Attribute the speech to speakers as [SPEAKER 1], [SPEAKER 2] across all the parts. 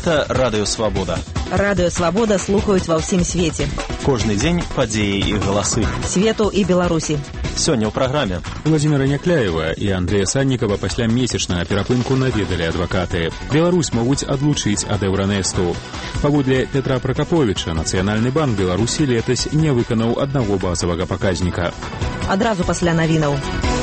[SPEAKER 1] Гэта Радыё Свабода.
[SPEAKER 2] Радыё Свабода слухаюць ва ўсім свеце.
[SPEAKER 1] Кожны дзень падзеі і галасы
[SPEAKER 2] Свету і Беларусі.
[SPEAKER 1] Сёння ў праграме.
[SPEAKER 3] Владимира Някляева і Андрэя Саннікава пасля месячнага перапынку наведалі адвакаты. Беларусь могуць адлучыць ад Еўранэсту. Паводле Петра Пракаповіча, Нацыянальны банк Беларусі летась не выканаў аднаго базавага паказніка.
[SPEAKER 2] Адразу пасля навінаў.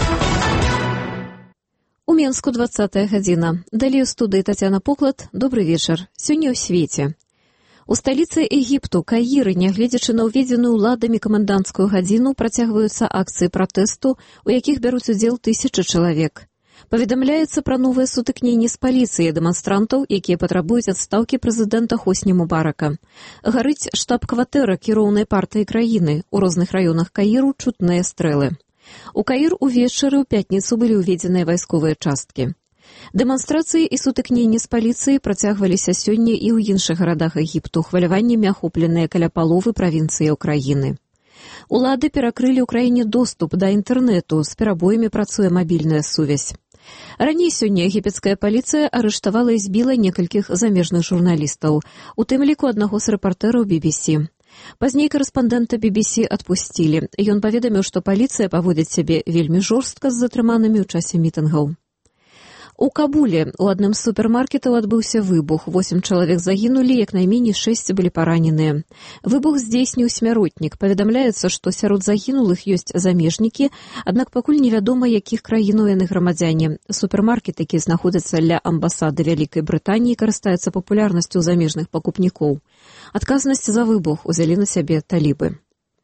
[SPEAKER 4] У Менску 20-я гадзіна. Далей у студыі Тацяна Поклад. Добры вечар. Сёння ў свеце. У сталіцы Егіпту, Каіры, нягледзячы на ўведзеную ўладамі каменданцкую гадзіну, працягваюцца акцыі пратэсту, у якіх бяруць удзел тысячы чалавек. Паведамляецца пра новыя сутыкненні з паліцыяй дэманстрантаў, якія патрабуюць адстаўкі прэзідэнта Хосні Мубарака. Гарыць штаб-кватэра кіроўнай партыі краіны. У розных раёнах Каіру чутныя стрэлы. У Каір увечары ў пятніцу былі ўведзеныя вайсковыя часткі. Дэманстрацыі і сутыкненні з паліцыяй працягваліся сёння і ў іншых гарадах Егіпту, хваляваннямі ахопленыя каля паловы правінцыяў краіны. Улады перакрылі ў краіне доступ да інтэрнэту, з перабоямі працуе мабільная сувязь. Раней сёння егіпецкая паліцыя арыштавала і збіла некалькіх замежных журналістаў, у тым ліку аднаго з рэпартэраў BBC. Пазней корэспандэнта BBC адпусцілі. Ён паведаміў, што паліцыя паводзіць сябе вельмі жорстка з затрыманымі ў часе мітынгаў. У Кабуле у адным з супермаркетаў адбыўся выбух. 8 чалавек загінулі, як найменей 6 былі параненыя. Выбух здзейсніў смяротнік. Паведамляецца, што сярод загінулых ёсць замежнікі, аднак пакуль невядома, якіх краінаў яны грамадзяне. Супермаркет, які знаходзіцца ля амбасады Вялікай Брытаніі, карыстаецца папулярнасцю замежных пакупнікоў. Адказнасць за выбух узялі на сябе талібы.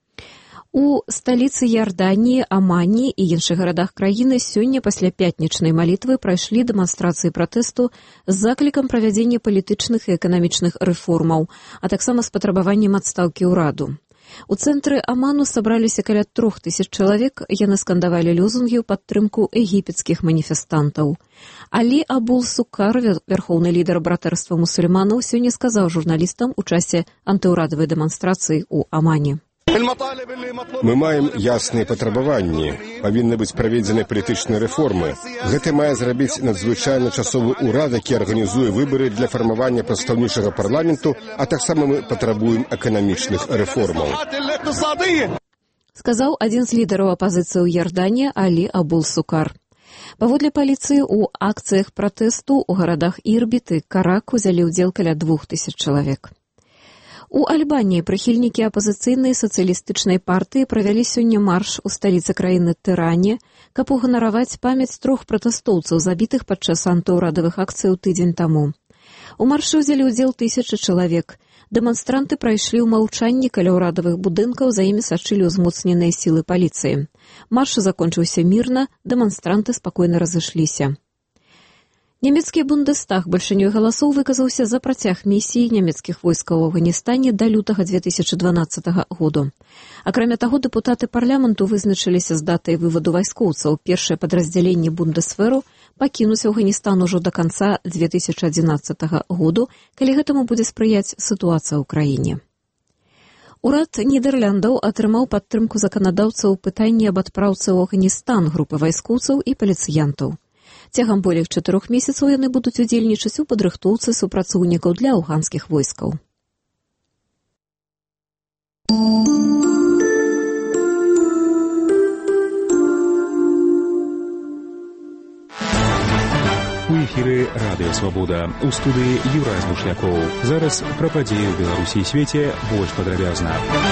[SPEAKER 4] У сталіцы Іорданіі, Амані і іншых гарадах краіны сёння пасля пятнічнай малітвы прайшлі дэманстрацыі пратэсту з заклікам правядзення палітычных і эканамічных рэформаў, а таксама з патрабаваннем адстаўкі ўраду. У цэнтры Аману сабраліся каля 3000 чалавек, яны скандавалі лозунгі ў падтрымку егіпецкіх маніфестантаў. Алі Абул-Сукар, вярхоўны лідар братэрства мусульманаў, сёння сказаў журналістам у часе антыўрадавай дэманстрацыі ў Амане.
[SPEAKER 5] Мы маем ясныя патрабаванні. Павінны быць праведзены палітычныя рэформы. Гэта мае зрабіць надзвычайны часовы ўрад, які арганізуе выбары для фармавання прадстаўнічага парламенту, а таксама мы патрабуем эканамічных рэформаў.
[SPEAKER 4] Сказаў адзін з лідараў апазіцыі ў Іорданіі Алі Абул-Сукар. Паводле паліцыі ў акцыях пратэсту ў гарадах Ірбіт і Карак узялі ўдзел каля 2000 чалавек. У Альбаніі прыхільнікі апазіцыйнай сацыялістычнай партыі правялі сёння марш у сталіцы краіны Тыране, каб уганараваць памяць 3 пратэстоўцаў, забітых падчас антыўрадавых акцый тыдзень таму. У маршы ўзялі ўдзел 1000 чалавек. Дэманстранты прайшлі ў маўчанні каля ўрадавых будынкаў, за імі сачылі ўзмоцненыя сілы паліцыі. Марш закончыўся мірна, дэманстранты спакойна разышліся. Нямецкі Бундестаг бальшынёй галасоў выказаўся за працяг місіі нямецкіх войскаў у Афганістане да лютага 2012 году. Акрамя таго, дэпутаты парламенту вызначыліся з датай вываду вайскоўцаў. Першае падраздзяленне Бундесверу пакінуць Афганістан ужо да канца 2011 году, калі гэтаму будзе спрыяць сітуацыя ў краіне. Урад Нідэрляндаў атрымаў падтрымку заканадаўцаў у пытанні аб адпраўцы ў Афганістан групы вайскоўцаў і паліцыянтаў. Цягам болей 4 месяцаў яны будуць удзельнічаць у падрыхтоўцы супрацоўнікаў для афганскіх войскаў.
[SPEAKER 3] У эфіры Радыё Свабода. У студыі Юрай Бушлякоў. Зараз пра падзеі ў Беларусі і свеце больш падрабязна.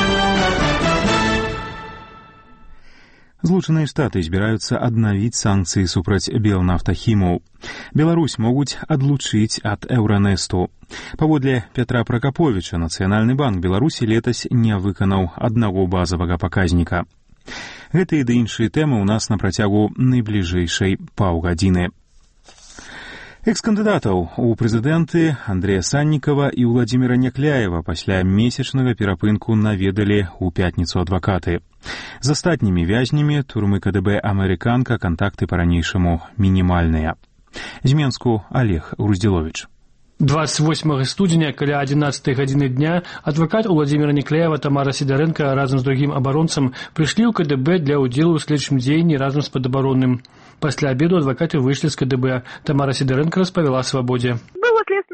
[SPEAKER 3] Злучаныя Штаты збіраюцца аднавіць санкцыі супраць Белнафтахімаў. Беларусь могуць адлучыць ад Еўранэсту. Паводле Петра Пракаповіча, Нацыянальны банк Беларусі летась не выканаў аднаго базавага паказніка. Гэтыя ды іншыя тэмы ў нас на працягу найбліжэйшай паўгадзіны. Экс-кандыдатаў у прэзідэнты Андрэя Саннікава і Владимира Някляева пасля месячнага перапынку наведалі ў пятніцу адвакаты. З астатнімі вязнямі турмы КДБ «Амерыканка» кантакты па-ранейшаму мінімальныя. З Менску Олег Груздзіловіч.
[SPEAKER 6] 28 студзеня каля 11 гадзіны дня адвакат Владимира Някляева Тамара Сидоренко разам з другім абаронцам прыйшлі ў КДБ для ўдзелу ў следчым дзеянні разам з падабаронным. Пасля обеду адвокаты вышли с КДБ. Тамара Сидоренко распавяла о свободе.
[SPEAKER 7] Было следственное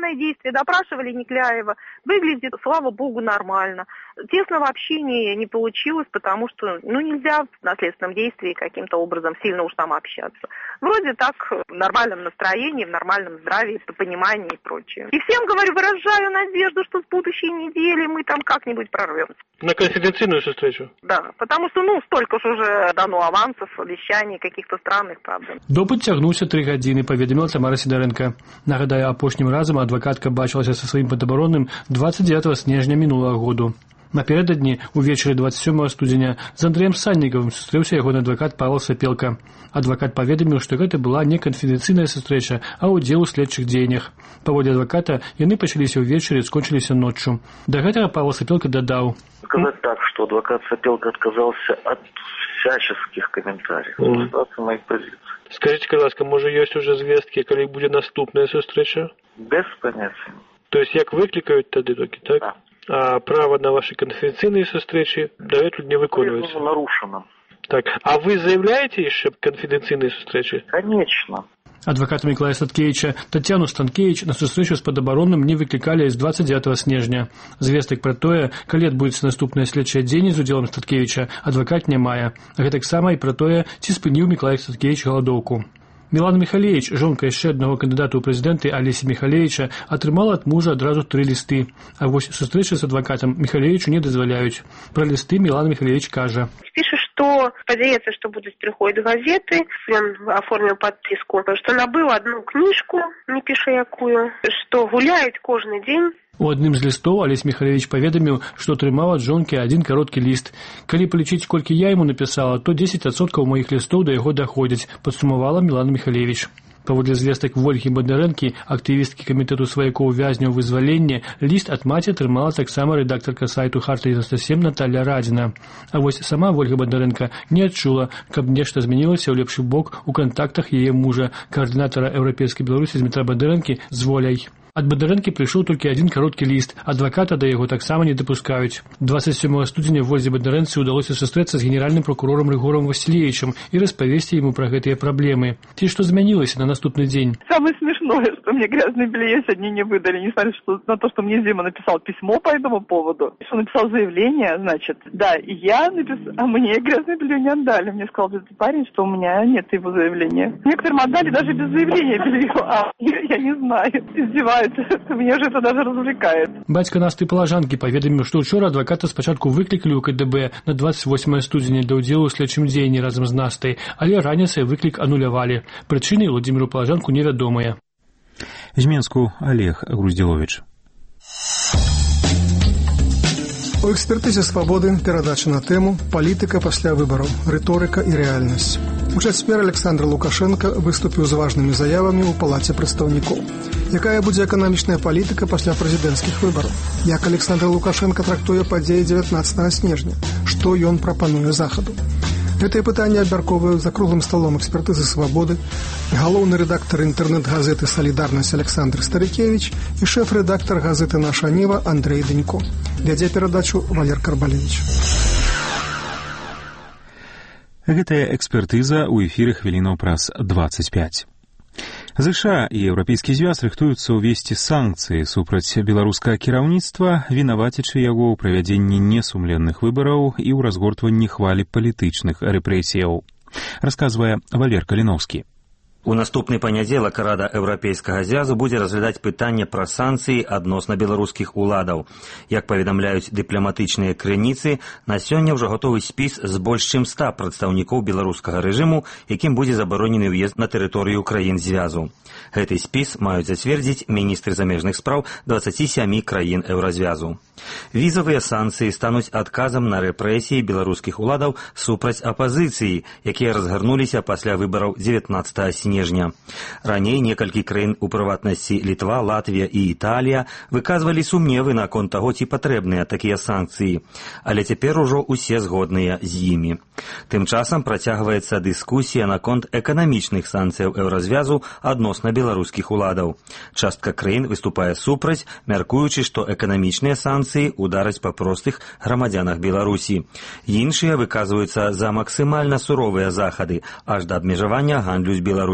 [SPEAKER 7] следственные действия, допрашивали Никляева. Выглядит, слава богу, нормально. Тесного общения не получилось, потому что, нельзя в наследственном действии каким-то образом сильно уж там общаться. Вроде так, в нормальном настроении, в нормальном здравии, в понимании и прочее. И всем, говорю, выражаю надежду, что с будущей недели мы там как-нибудь прорвемся.
[SPEAKER 6] На конфиденційну встречу?
[SPEAKER 7] Да, потому что, столько ж уже дано авансов, обещаний каких-то странных, правда.
[SPEAKER 6] Допыт цягнуўся 3 гадзіны, паведаміла Тамара Сідарэнка. Нагадаю, апошнім разам адвакатка бачылася са сваім падабароным 29 снежня мінулага году. Напярэдадні, увечары 27 студзеня, з Андрэем Саннікавым сустрэўся ягоны адвакат Павел Сапелка. Адвакат паведаміў, што гэта была не канфідэнцыйная сустрэча, а ўдзел у следчых дзеяннях. Паводле адваката, яны пачаліся ўвечары і скончыліся ноччу. Да гэтага Павел Сапелка дадаў.
[SPEAKER 8] Сказать так, что адвокат Сапелка отказался от всяческих комментариев. Остаться моих позиций.
[SPEAKER 6] Скажите, ласка, може ёсць уже звесткі, калі будзе наступная сустрэча?
[SPEAKER 8] Без понятия.
[SPEAKER 6] То есть як выклікаюць тады толькі, так?
[SPEAKER 8] Да.
[SPEAKER 6] А право на ваши конфиденциальные встречи дагэтуль не выконваецца?
[SPEAKER 8] Нарушено.
[SPEAKER 6] Так, а вы заявляете еще конфиденциальные встречи?
[SPEAKER 8] Конечно.
[SPEAKER 6] Адваката Миколая Статкевича Тетяну Станкевич на сустрэчу з падабаронным не выклікалі з 29 снежня. Звестак пра тое, калі адбудзецца наступнае следчае дзеянне з удзелам Статкевича, адвакат не мае. Гэтаксама і пра тое, ці спыніў Миколай Статкевич галадоўку. Мілана Михалевич, жонка яшчэ аднаго кандыдата ў прэзідэнты Алесі Михалевича, атрымала ад мужа адразу 3 лісты. А вось сустрэчы з адвакатам Михалевичу не дазваляюць. Пра лісты Мілана Михалевич кажа.
[SPEAKER 7] Пишет, что сподеется, что будут приходить газеты, он оформил подписку, что набыл одну книжку, не пишу якую, что гуляет каждый день.
[SPEAKER 6] У адным з лістоў Алесь Михалевич паведаміў, што атрымаў ад жонкі один кароткі ліст. Калі палічыць, колькі я яму напісала, то 10% маіх лістоў да яго даходзяць, падсумавала Мілана Михалевич. Паводле звестак Вольгі Бондарэнкі, актывісткі камітэту сваякоў вязняў вызвалення, ліст ад маці атрымала таксама рэдактарка сайту Харта-97 Наталья Радзіна. А вось сама Вольга Бондарэнка не адчула, каб нешта змянілася ў лепшы бок у кантактах яе мужа, координатора Еўрапейскай Беларусі Дмітра Бондарэнкі з Воляй. Ад Бондарэнкі прыйшоў толькі один кароткі ліст, адваката да яго таксама не дапускаюць. 27 студзеня Вользе Бондарэнцы ўдалося сустрэцца з генеральным прокурором Рыгором Васильевичем і распавесці ему пра гэтыя праблемы. Ці што змянілася на наступны дзень?
[SPEAKER 9] Самое смешное, что мне грязное белье сегодня не выдали, несмотря на то, что мне Дима написал письмо по этому поводу, что написал заявление, значит, да, и я написала, а мне грязное белье не отдали. Мне сказал этот парень, что у меня нет его заявления. Некоторым отдали даже без заявления белье, а я не знаю, издеваюсь. Меня же это даже развлекает.
[SPEAKER 6] Бацька Насты Палажанкі паведаміў, што ўчора адваката спачатку выклікалі ў КДБ на 28 студзеня для ўдзелу ў следчым дзеянні разам з Настай, але раніцай выклік анулявалі. Прычыны Владзіміру Палажанку невядомыя.
[SPEAKER 3] З Менску Олег Груздзіловіч.
[SPEAKER 10] У экспертызе «Свабоды» перадача на тэму «Палітыка пасля выбараў. Рыторыка і рэальнасць». У чацвер Александр Лукашенко выступіў з важнымі заявамі ў палаце прадстаўнікоў. Якая будзе эканамічная палітыка пасля прэзідэнцкіх выбараў? Як Александр Лукашенко трактуе падзеі 19 снежня? Што ён прапануе захаду? Гэтыя пытанні абмяркоўваюць за круглым сталом экспертызы «Свабоды» галоўны рэдактар інтэрнэт-газеты «Салідарнасць» Александр Старыкевич і шэф-рэдактар газеты «Наша Нева» Андрей Дэнько. Вядзе перадачу Валер Карбалевич.
[SPEAKER 3] Гэтая экспертыза ў эфіры хвілінаў праз 25. ЗША і Еўрапейскі звяз рыхтуюцца ўвесці санкцыі супраць беларускага кіраўніцтва, вінавацячы яго ў правядзенні несумленных выбараў і ў разгортванні хвалі палітычных рэпрэсіяў. Расказвае Валер Каліноўскі.
[SPEAKER 11] У наступны панядзелак Рада Еўрапейскага звязу будзе разглядаць пытанне пра санкцыі адносна беларускіх уладаў. Як паведамляюць дыпламатычныя крыніцы, на сёння ўжо гатовы спіс з больш чым 100 прадстаўнікоў беларускага рэжыму, якім будзе забаронены ўезд на тэрыторыю краін звязу. Гэты спіс маюць зацвердзіць міністры замежных спраў 27 краін Еўразвязу. Візавыя санкцыі стануць адказам на рэпрэсіі беларускіх уладаў супраць апазіцыі, якія разгарнуліся пасля выбараў 19 снежня. Раней некалькі краін, у прыватнасці Літва, Латвія і Італія, выказвалі сумневы наконт таго, ці патрэбныя такія санкцыі, але цяпер ужо усе згодныя з імі. Тым часам працягваецца дыскусія наконт эканамічных санкцыяў Еўразвязу адносна беларускіх уладаў. Частка краін выступае супраць, мяркуючы, што эканамічныя санкцыі удараць па простых грамадзянах Беларусі. Іншыя выказваюцца за максімальна суровыя захады, аж да абмежавання гандлю з Беларусі.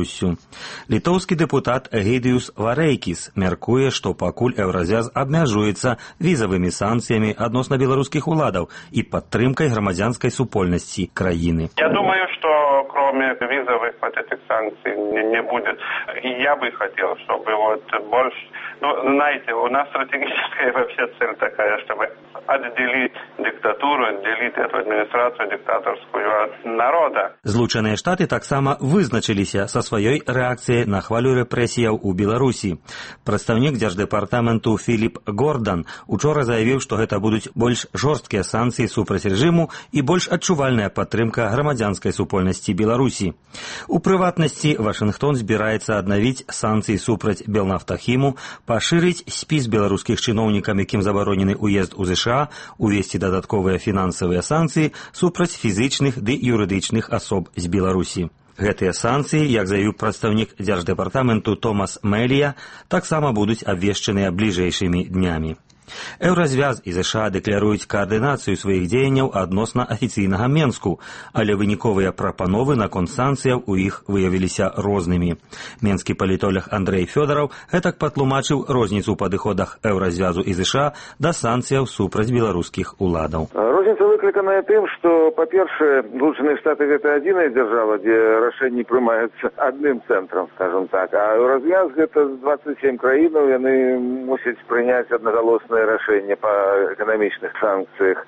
[SPEAKER 11] Беларуссю. Літоўскі дэпутат Эгідыюс Варэйкіс мяркуе, што пакуль Еўразвяз абмяжуецца візавымі санкцыямі адносна беларускіх уладаў і падтрымкай грамадзянскай супольнасці краіны.
[SPEAKER 12] Я думаю, что кроме визовых вот этих санкций не будет. И я бы хотел, чтобы вот больше... Ну, знаете, у нас стратегическая вообще цель такая, чтобы отделить диктатуру, отделить эту администрацию диктаторскую от народа.
[SPEAKER 11] Злучаныя Штаты таксама вызначыліся са сваёй рэакцыяй на хвалю рэпрэсіяў у Беларусі. Прадстаўнік дзярждэпартаменту Філіп Гордан учора заявіў, што гэта будуць больш жорсткія санкцыі супраць рэжыму і больш адчувальная падтрымка грамадзянскай супольнасці Беларусі. У прыватнасці, Вашынгтон збіраецца аднавіць санкцыі супраць Белнафтахіму, пашырыць спіс беларускіх чыноўнікам, якім забаронены ўезд у ЗША, увесці дадатковыя фінансавыя санкцыі супраць фізічных ды юрыдычных асоб з Беларусі. Гэтыя санкцыі, як заявіў прадстаўнік дзярждэпартаменту Томас Мэлія, таксама будуць абвешчаныя бліжэйшымі днямі. Еўразвяз і ЗША дэкляруюць каардынацыю сваіх дзеянняў адносна афіцыйнага Менску, але выніковыя прапановы наконт санкцыяў у іх выявіліся рознымі. Менскі палітолог Андрэй Фёдараў гэтак патлумачыў розніцу ў падыходах Еўразвязу і ЗША да санкцыяў супраць беларускіх уладаў.
[SPEAKER 13] Розніца выкліканая тым, што, па-першае, Злучаныя Штаты гэта адзіная дзяржава, дзе рашэнні прымаюцца адным цэнтрам, скажем так, а Еўразвяз гэта 27 краінаў, яны мусяць прыняць аднагалоснае рашэнне па эканамічных санкцыях.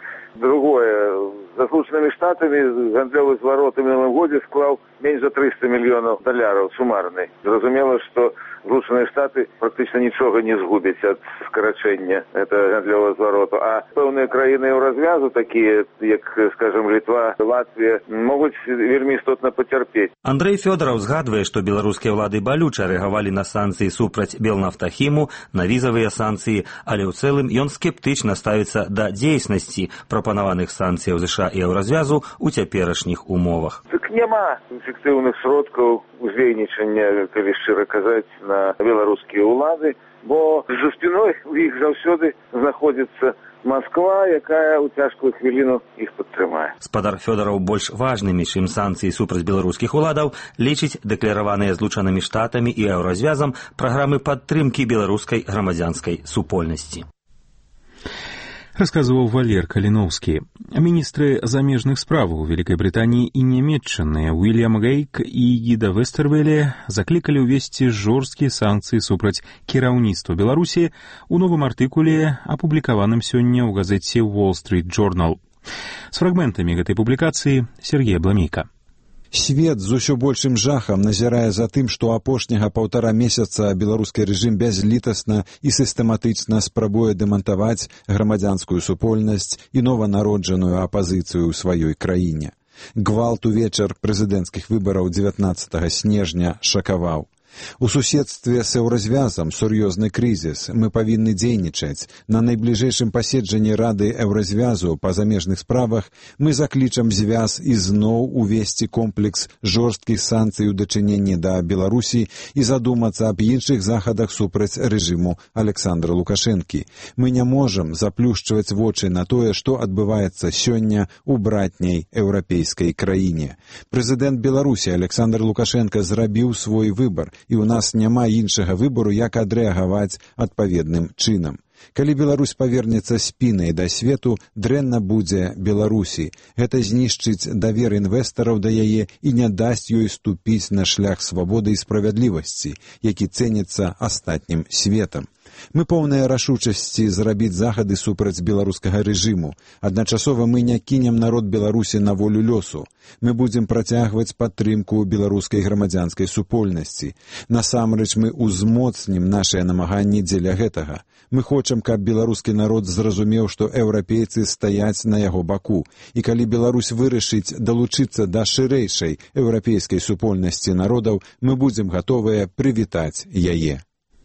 [SPEAKER 13] Другое, за Злучанымі Штатамі гандлёвы зварот у мінулым годзе склаў менш за $300 мільёнаў сумарны. Зразумела, што Злучаныя Штаты практычна нічога не згубяць ад скарачэння гэтага гандлёвага звароту, а пэўныя краіны Еўразвязу, такія як, скажем, Літва, Латвія, могуць вельмі істотна пацярпець.
[SPEAKER 11] Андрэй Фёдараў згадвае, што беларускія ўлады балюча рэагавалі на санкцыі супраць Белнафтахіму, на візавыя санкцыі, але ў цэлым ён скептычна ставіцца да дзейснасці прапанаваных санкцыяў ЗША і Еўразвязу ў цяперашніх умовах.
[SPEAKER 13] Так няма эфектыўных сродкаў уздзейнічання, калі шчыра казаць, на беларускія ўлады, бо за спіной у іх заўсёды знаходзіцца Москва, якая ў цяжкую хвіліну іх падтрымае.
[SPEAKER 11] Спадар Фёдараў больш важнымі, чым санкцыі супраць беларускіх уладаў, лічыць дэклараваныя Злучанымі Штатамі і Еўразвязам праграмы падтрымкі беларускай грамадзянскай супольнасці.
[SPEAKER 3] Расказваў Валер Каліноўскі. Міністры замежных справаў Вялікай Брытаніі і Нямецчыны Уільям Гейк і Гіда Вестэрвэле заклікалі ўвесці жорсткія санкцыі супраць кіраўніцтва Беларусі у новым артыкуле, апублікаваным сёння ў газеце Wall Street Journal. З фрагментамі гэтай публікацыі Сергей Бламейка.
[SPEAKER 14] Свет з усё большым жахам назірае за тым, што апошняга 1,5 месяца беларускі рэжым бязлітасна і сістэматычна спрабуе дэмантаваць грамадзянскую супольнасць і нованароджаную апазіцыю ў сваёй краіне. Гвалт увечар прэзідэнцкіх выбараў 19 снежня шакаваў. У суседстве з Еўразвязам сур'ёзны крызіс. Мы павінны дзейнічаць. На найбліжэйшым паседжанні Рады Еўразвязу па замежных справах мы заклічам звяз ізноў увесці комплекс жорсткіх санкцый у дачыненні да Беларусі і задумацца аб іншых захадах супраць рэжыму Александра Лукашэнкі. Мы не можам заплюшчваць вочы на тое, што адбываецца сёння ў братняй еўрапейскай краіне. Прэзідэнт Беларусі Александр Лукашенко зрабіў свой выбар, і ў нас няма іншага выбару, як адрэагаваць адпаведным чынам. Калі Беларусь павернецца спінай да свету, дрэнна будзе Беларусі. Гэта знішчыць давер інвестараў да яе і не дасць ёй ступіць на шлях свабоды і справядлівасці, які цэніцца астатнім светам. Мы поўныя рашучасці зрабіць захады супраць беларускага рэжыму. Адначасова мы не кінем народ Беларусі на волю лёсу. Мы будзем працягваць падтрымку беларускай грамадзянскай супольнасці. Насамрэч мы ўзмоцнім нашыя намаганні дзеля гэтага. Мы хочам, каб беларускі народ зразумеў, што еўрапейцы стаяць на яго баку. І калі Беларусь вырашыць далучыцца да шырэйшай еўрапейскай супольнасці народаў, мы будзем гатовыя прывітаць яе.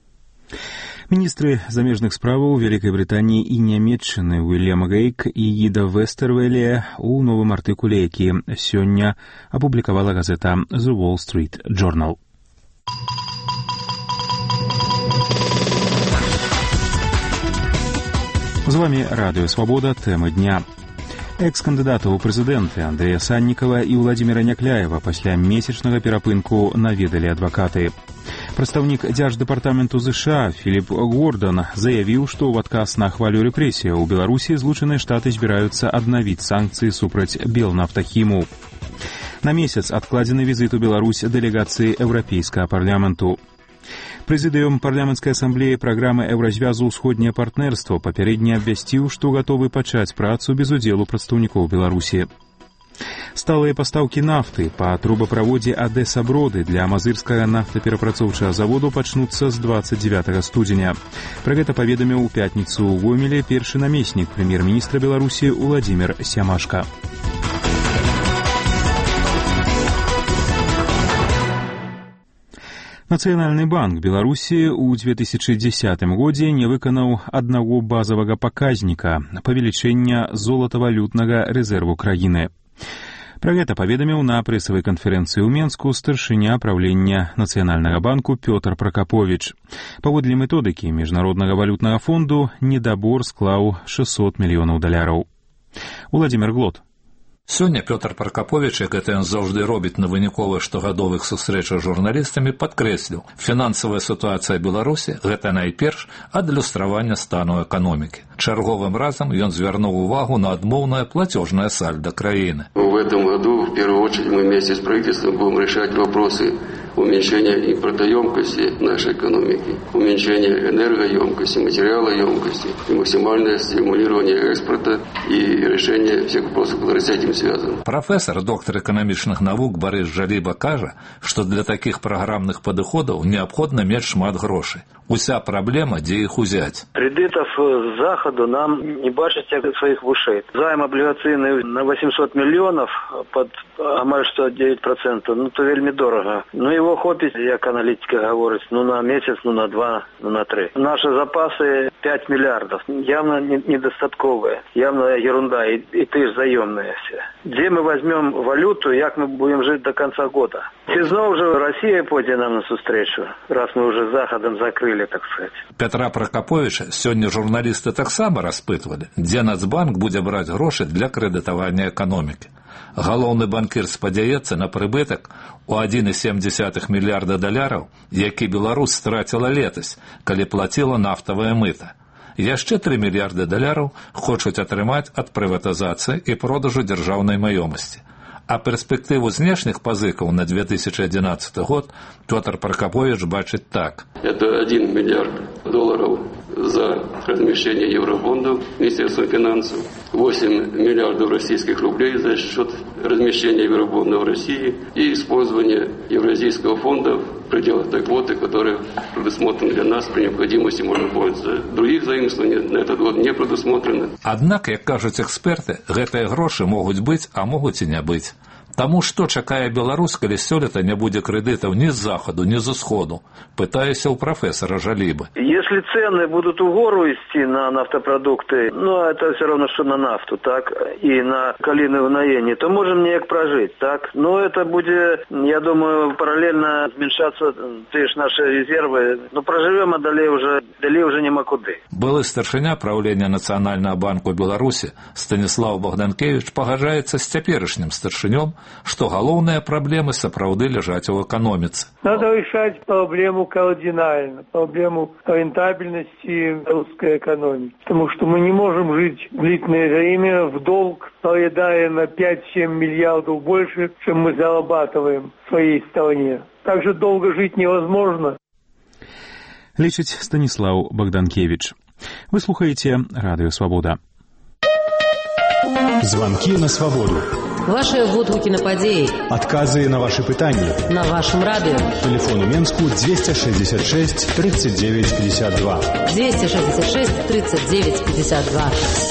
[SPEAKER 3] Міністры замежных справаў Вялікай Брытаніі і Нямецчыны Уільям Гейк і Гіда Вестэрвэле у новым артыкуле, які сёння апублікавала газета The Wall Street Journal. З вами Радыё Свабода, тэмы дня. Экс-кандыдатаў у прэзідэнты Андрэя Саннікава і Владзіміра Някляева пасля месячнага перапынку наведалі адвакаты. Прадстаўнік дзярждэпартаменту ЗША Філіп Гордан заявіў, што ў адказ на хвалю рэпрэсіяў у Беларусі Злучаныя Штаты збіраюцца аднавіць санкцыі супраць Белнафтахіму. На месяц адкладзены візіт у Беларусь дэлегацыі Еўрапейскага парламенту. Прэзідыум парламенцкай асамблеі праграмы Еўразвязу «Усходняе партнерство» папярэдне абвясціў, што гатовы пачаць працу без удзелу прадстаўнікоў Беларусі. Сталыя пастаўкі нафты па трубаправодзе Адэса-Броды для мазырскага нафтаперапрацоўчага заводу пачнуцца з 29 студзеня. Пра гэта паведаміў у пятніцу ў Гомелі першы намеснік прэм'ер-міністра Беларусі Уладзімір Сямашка. Нацыянальны банк Беларусі ў 2010 годзе не выканаў аднаго базавага паказніка павелічэння золатавалютнага рэзерву краіны. Пра гэта паведаміў на прэсавай канферэнцыі ў Менску старшыня правлення Нацыянальнага банку Пётр Пракаповіч. Паводле методыкі Міжнароднага валютнага фонду недабор склаў $600 мільёнаў. Уладзімір Глот.
[SPEAKER 15] Сёння Пётр Пракаповіч, як гэта ён заўжды робіць на выніковых штогадовых сустрэчах з журналістамі, падкрэсліў, фінансавая сітуацыя Беларусі – гэта найперш адлюстраванне стану эканомікі. Чарговым разам ён звярнуў увагу на адмоўнае платежное сальдо краіны.
[SPEAKER 16] В этом году, в первую очередь, мы вместе с правительством будем решать вопросы уменьшения импортоемкости нашей экономики, уменьшения энергоемкости, материалоемкости и максимальное стимулирование экспорта и решение всех вопросов, которые с этим связаны.
[SPEAKER 15] Профессор, доктор экономічных навук Барыс Жаліба кажа, што для такіх праграмных падыходаў неабходна мець шмат грошай. Уся праблема, дзе іх узяць.
[SPEAKER 17] Кредитов с заходу нам не бачыць як своих вышэй. Займ облигацыйны на 800 миллионов под амаль что 9%, ну то вельмі дорого. Ну его хопіць, як аналітика гаворыць, ну на месяц, ну на 2, ну на 3. Наши запасы 5 миллиардов, явно недостатковые, явно ерунда, и ты ж заемные все. Где мы возьмем валюту, як мы будем жить до конца года? Ці зноў уже Россия пойдзе нам насустрэчу, раз мы уже заходом закрыли, так сказать.
[SPEAKER 15] Петра Пракаповича сёння журналісты таксама распытвалі, дзе Нацбанк будзе браць грошы для крэдытавання эканомікі. Галоўны банкір спадзяецца на прыбытак у $1,7 мільярда, які Беларусь страціла летась, калі плаціла нафтавае мыта. Яшчэ $3 мільярды хочуць атрымаць ад прыватызацыі і продажу дзяржаўнай маёмасці. А перспектыву знешніх пазыкаў на 2011 год Пётр Пракапович бачыць так.
[SPEAKER 16] Это $1 миллиард за размещение евробондов Министерства финансов, 8 миллиардов российских рублей за счет размещения евробондов в России и использование Евразийского фонда в пределах той квоты, которая предусмотрена для нас, при необходимости можно пользоваться. Других заимствований на этот год не предусмотрено.
[SPEAKER 15] Аднак, як кажуць эксперты, гэтыя грошы могуць быць, а могуць і не быць. Таму што чакае Беларусь, калі сёлета не будзе крэдытаў ні з захаду, ні з усходу? Пытаюся ў прафесора Жалібы.
[SPEAKER 17] Если цены будут в гору идти на нафтопродукты, ну это все равно, что на нафту, так, и на калины в наении, то можем неяк прожить, так. Но это будет, я думаю, параллельно зменшаться те ж наши резервы. Ну проживем, а далее уже нема куды.
[SPEAKER 15] Былы старшыня правлення Нацыянальнага банку Беларусі Станіслав Богданкевич пагаджаецца з цяперашнім старшынём, што галоўныя праблемы сапраўды ляжаць у эканоміцы.
[SPEAKER 18] Надо решать проблему кардинально, проблему рентабельности русской экономики. Потому что мы не можем жить длительное время в долг, поедая на 5-7 миллиардов больше, чем мы зарабатываем в своей стране. Так же долго жить невозможно.
[SPEAKER 3] Лічыць Станіслав Богданкевич. Вы слухаеце Радыё Свабода.
[SPEAKER 19] Звонки на свободу.
[SPEAKER 2] Ваши водгукі на падзеі.
[SPEAKER 19] Адказы на ваши пытанні.
[SPEAKER 2] На вашем радыё.
[SPEAKER 19] Телефон у Менску 266 39 52.
[SPEAKER 2] 266 39 52.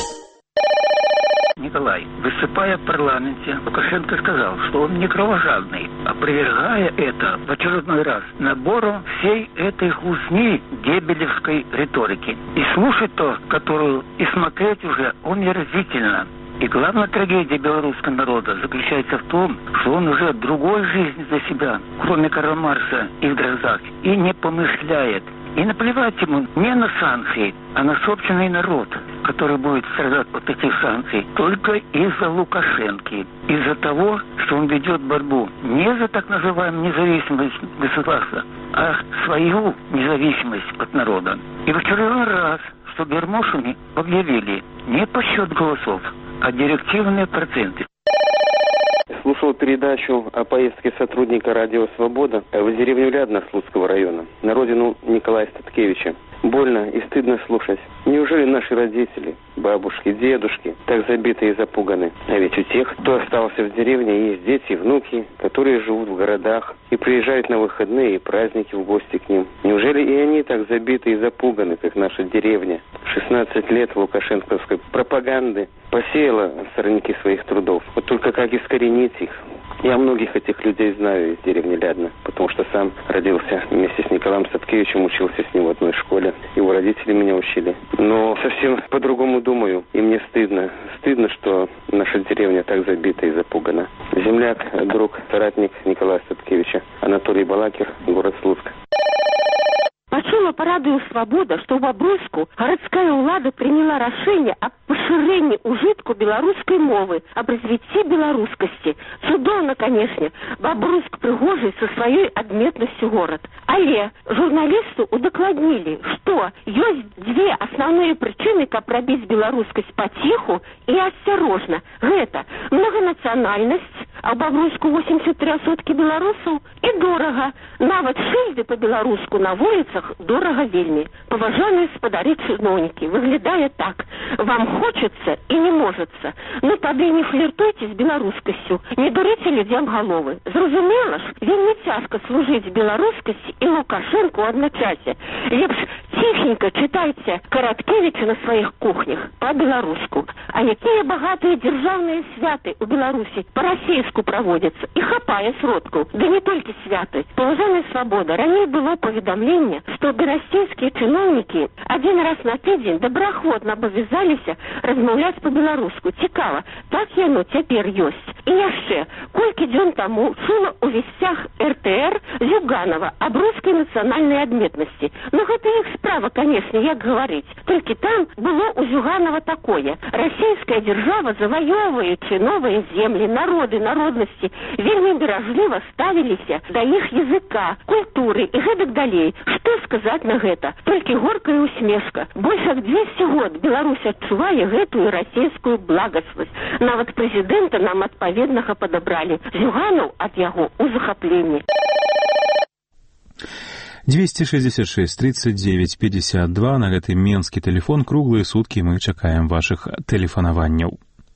[SPEAKER 20] Николай, выступая в парламенте, Лукашенко сказал, что он не кровожадный, опровергая это в очередной раз набором всей этой хлусни дебелевской риторики. И слушать то, которую и смотреть уже омерзительно. И главная трагедия белорусского народа заключается в том, что он уже другой жизни за себя, кроме Карла Маркса и в Дроздах, и не помышляет. И наплевать ему не на санкции, а на собственный народ. который будет страдать от этих санкций, только из-за Лукашенко, из-за того, что он ведет борьбу не за так называемую независимость государства, а свою независимость от народа. И в очередной раз, что Гермошине объявили не по счет голосов, а директивные проценты.
[SPEAKER 21] Слушал передачу о поездке сотрудника «Радио Свобода» в деревню Лядно Слуцкого района, на родину Николая Статкевича. Больно и стыдно слушать. Неужели наши родители, бабушки, дедушки так забиты и запуганы? А ведь у тех, кто остался в деревне, есть дети, внуки, которые живут в городах и приезжают на выходные и праздники в гости к ним. Неужели и они так забиты и запуганы, как наша деревня? 16 лет лукашенковской пропаганды посеяла сорняки своих трудов. Вот только как искоренить их? Я многих этих людей знаю из деревни Лядно, потому что сам родился вместе с Николаем Статкевичем, учился с ним в одной школе. Его родители меня учили. Но совсем по-другому думаю, и мне стыдно. Стыдно, что наша деревня так забита и запугана. Земляк, друг, соратник Николая Статкевича, Анатолий Балакир, город Слуцк.
[SPEAKER 22] Почула по радио «Свобода», что в Бобруйску городская ўлада приняла решение о поширении ужитку белорусской мовы, об развитии белорусскости. Чудовно, конечно, Бобруйск пригожий со своей адметностью город. Але журналисту удокладнили, что есть две основные причины, как пробить белорусскость потиху и осторожно. Это многонациональность, а в Бобруйску 83% белорусов, и дорого. Нават шильды по-белоруску на улицах дорого вельми. Поважанные спадари чиновники, выглядая так, вам хочется и не можется. Ну, тады не флиртуйте с белорусскостью, не дурите людям головы. Зразумела ж, вельми тяжко служить белорусскости и Лукашенко в одночасье. Лепш тихенько читайте Короткевича на своих кухнях по-белоруску. А якія богатые державные святы у Беларуси по-российску проводятся. И хапая сродку. Да не только святы. Поважанная свобода. Ранее было поведомление, что берастейские чиновники один раз на тыдзень добраахвотна абавязались размаўляць по-беларуску. Цікава, так яно цяпер ёсць. І яшчэ, колькі дзён таму чула ў весцях РТР Зюганова об русской национальной адметности. Но гэта іх справа, конечно, як говорить. Только там было у Зюганова такое. Российская держава, завоевываючи новые земли, народы, народности, вельми бережливо ставились до их языка, культуры и гэтак далей. Что сказать на гэта? Только горкая усмешка. Больше как 200 год Беларусь адчувае гэтую российскую благословь. Нават президента нам адпаведнага подобрали. Зюганов от яго у захаплении.
[SPEAKER 3] 266 39 52 на гэты менскі тэлефон. Круглыя суткі мы чакаем вашых тэлефанаванняў.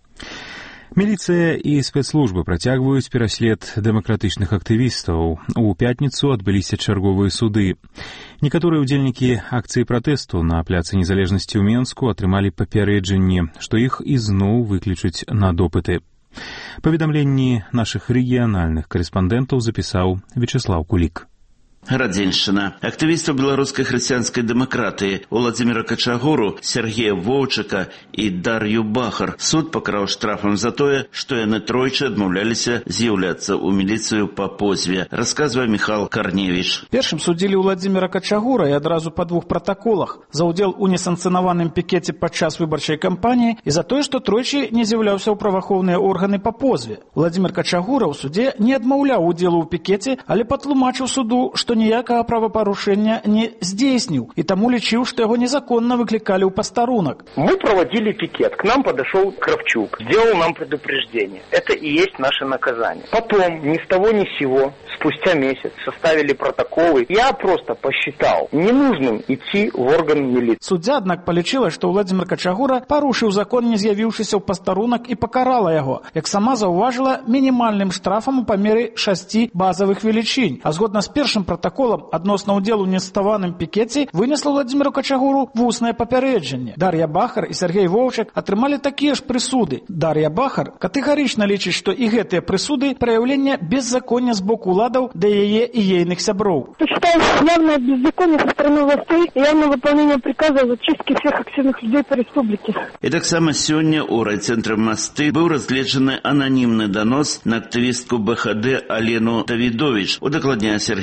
[SPEAKER 3] Міліцыя і спецслужбы працягваюць пераслед дэмакратычных актывістаў. У пятніцу адбыліся чарговыя суды. Некаторыя ўдзельнікі акцыі пратэсту на пляцы незалежнасці ў Менску атрымалі папярэджанне, што іх ізноў выключаць на допыты. Паведамленні нашых рэгіянальных карэспандэнтаў запісаў Вячеслав Кулік.
[SPEAKER 23] Радзеншчына. Актывістаў беларускай хрысціянскай дэмакратыі Уладзіміра Качагуру, Сергея Воўчыка і Дар'ю Бахар суд пакараў штрафам за тое, што яны тройчы адмаўляліся з'яўляцца ў міліцыю па позве, расказвае Міхал Карневіч.
[SPEAKER 24] Першым судзілі Уладзіміра Качагура і адразу па двух пратаколах за ўдзел у несанкцынаваным пікеце падчас выбарчай кампаніі і за тое, што тройчы не з'яўляўся ў праваахоўныя органы па позве. Уладзімір Качагура ў судзе не адмаўляў удзелу ў пікеце, але патлумачыў суду, што ніякага правапарушэння не здзейсніў і таму лічыў, што яго незаконна выклікалі ў пастарунак.
[SPEAKER 25] Мы проводили пикет, к нам подошел Кравчук, сделал нам предупреждение. Это и есть наше наказание. Потом, ни с того ни с сего, спустя месяц, составили протоколы. Я просто посчитал ненужным идти в орган милиции.
[SPEAKER 24] Суддзя, аднак, палічыла, што Уладзімір Качагура парушыў закон, не з'явіўшыся ў пастарунак, і пакарала яго, як сама заўважыла, мінімальным штрафам у памеры 6 базавых велічынь. А згодна з першым протоколом адносна ўдзелу ў неставаным пікеце вынесла Уладзіміру Качагуру вуснае папярэджанне. Дар'я Бахар і Сергей Воўчык атрымалі такія ж прысуды. Дар'я Бахар катэгарычна лічыць, што і гэтыя прысуды праяўлення беззаконня з боку уладаў да яе і ейных сяброў.
[SPEAKER 26] Считаю явное беззаконие со стороны властей и явное выполнение приказа о зачистке всех активных людей по республике.
[SPEAKER 23] І таксама сёння ў райцэнтры Масты быў разгледжаны ананімны данос на актывістку БХД Алену Давідовіч, удакладняе Сергей Іванович.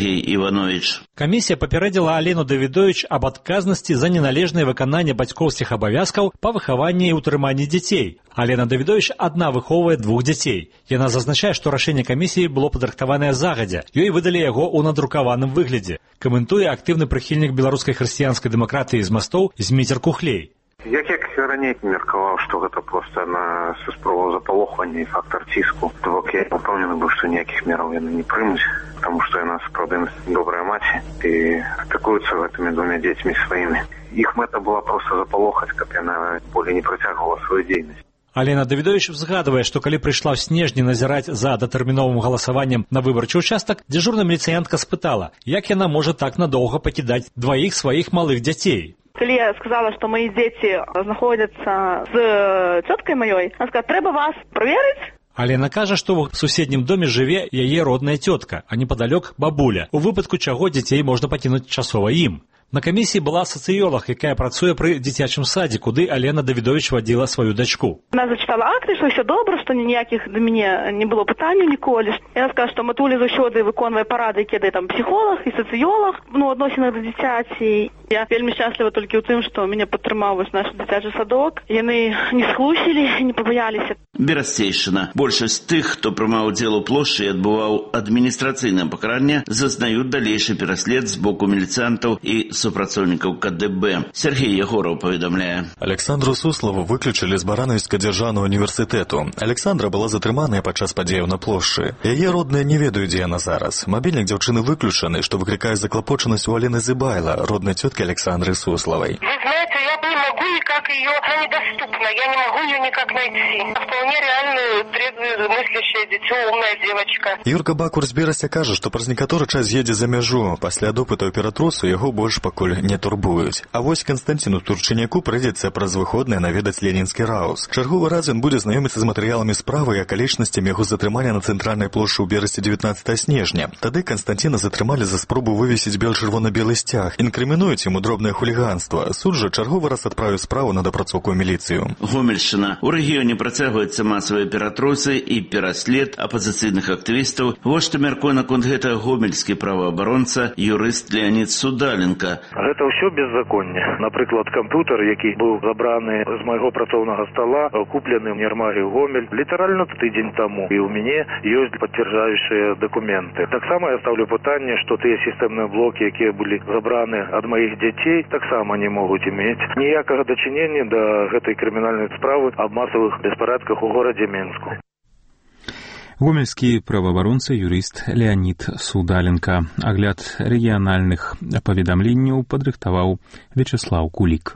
[SPEAKER 23] Іванович.
[SPEAKER 1] Камісія папярэдзіла Алену Давідовіч аб адказнасці за неналежнае выкананне бацькоўскіх абавязкаў па выхаванні і ўтрыманні дзяцей. Алена Давідовіч адна выхоўвае 2 дзяцей. Яна зазначае, што рашэнне камісіі было падрыхтаванае загадзя. Ёй выдалі яго ў надрукаваным выглядзе. Каментуе актыўны прыхільнік беларускай хрысціянскай дэмакратыі з мастоў Зміцер Кухлей.
[SPEAKER 4] Як раней меркаваў, што гэта проста на спробу запалохвання і фактар ціску, то бок я упэўнены быў, што ніякіх мераў яны не прымуць, таму што яна сапраўды добрая маці і атакуюцца гэтымі 2 дзецьмі сваімі. Іх мэта была проста запалохаць, каб яна болей не працягвала сваю дзейнасць.
[SPEAKER 1] Алена Давідовіч згадвае, што калі прыйшла ў снежні назіраць за датэрміновым галасаваннем на выбарчы ўчастак, дзяжурная міліцыянтка спытала, як яна можа так надоўга пакідаць 2 сваіх малых дзяцей.
[SPEAKER 5] Калі я сказала, што мои дзеці знаходзяцца з цёткай маёй, она сказала, трэба вас праверыць.
[SPEAKER 1] Алена кажа, што ў суседнім доме жыве яе родная цётка, а непадалёк бабуля, у выпадку чаго дзяцей можна пакінуць часова ім. На камісіі была сацыёлаг, якая працуе пры дзіцячым садзе, куды Алена Давідовіч вадзіла сваю дачку.
[SPEAKER 5] Она зачитала акты, што ўсё добра, што ніякіх да мяне не было пытанняў ніколі. Яна сказала, што матуля заўсёды выконвае парады, які там псіхолог і сацыёлаг, адносінах да дзіцяці. Я вельмі шчасліва толькі ў тым, што мяне падтрымаў наш дзіцячы садок. Яны не схлусілі, не пабаяліся.
[SPEAKER 23] Берасцейшчына. Большасць тых, хто прымаў удзел у плошчы і адбываў адміністрацыйнае пакаранне, зазнаюць далейшы пераслед з боку міліцыянтаў і супрацоўнікаў КДБ. Сергей Егоров паведамляе.
[SPEAKER 7] Александру Суслову выключылі з Баранаўскага дзяржаўнага універсітэту. Александра была затрыманая падчас падзеяў на плошчы. Яе родныя не ведаюць, дзе яна зараз. Мабільнік дзяўчыны выключаны, што выклікае заклапочанасць у Алены Зыбайла, роднай цёткі Александры Сусловой.
[SPEAKER 8] Вы знаете, я не могу никак ее, она недоступна, я не могу ее никак найти. Вполне реальную, трезвую, мыслящее дитё, умная девочка.
[SPEAKER 7] Юрка Бакур з Берася кажа, што праз некаторы час едзе за мяжу. Пасля допытаў ператрусу яго больш пакуль не турбуюць. А вось Канстанціну Турчаняку прыйдзецца праз выходныя наведаць ленінскі раус. Чарговы раз ён будзе знаёміцца з матэрыяламі справы і акалічнасцямі яго затрымання на цэнтральнай плошчы ў Берасці 19 снежня. Тады Канстанціна затрымалі за спробу вывесіць бел-чырвона-белы сцяг. Інкрымінуюць яму дробнае хуліганства. Суд жа чарговы раз адправіў справу на дапрацоўку ў міліцыю.
[SPEAKER 23] Гомельшчына. У рэгіёне працягваюцца масавыя ператрусы і пераслед апазіцыйных актывістаў. Вось што мяркуе наконт гэтага гомельскі праваабаронца, юрыст Леонид Судаленко.
[SPEAKER 9] Гэта ўсё беззаконне. Напрыклад, камп'ютар, які быў забраны з майго працоўнага стола, куплены ў універмагі Гомель літаральна тыдзень таму. І ў мяне ёсць пацвярджаючыя дакументы. Таксама я ставлю пытанне, што тыя сістэмныя блокі, якія былі забраны ад маіх дзяцей, таксама не могуць мець ніякага дачынення да гэтай крымінальнай справы аб масавых беспарадках у горадзе Мінску.
[SPEAKER 3] Гомельскі праваабаронца юрыст Леонид Судаленко. Агляд рэгіянальных паведамленняў падрыхтаваў Вячеслав Кулик.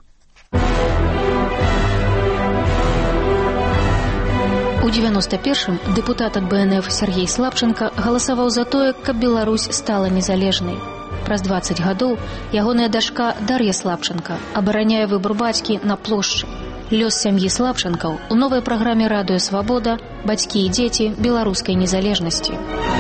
[SPEAKER 27] У 91-м дэпутат ад БНФ Сергей Слабченко галасаваў за тое, каб Беларусь стала незалежнай. Праз 20 гадоў ягоная дачка Дар'я Слабченко абараняе выбар бацькі на плошчы. Лёс сям'і Слабченкаў у новай праграме «Радыё Свабода» «Бацькі і дзеці беларускай незалежнасці».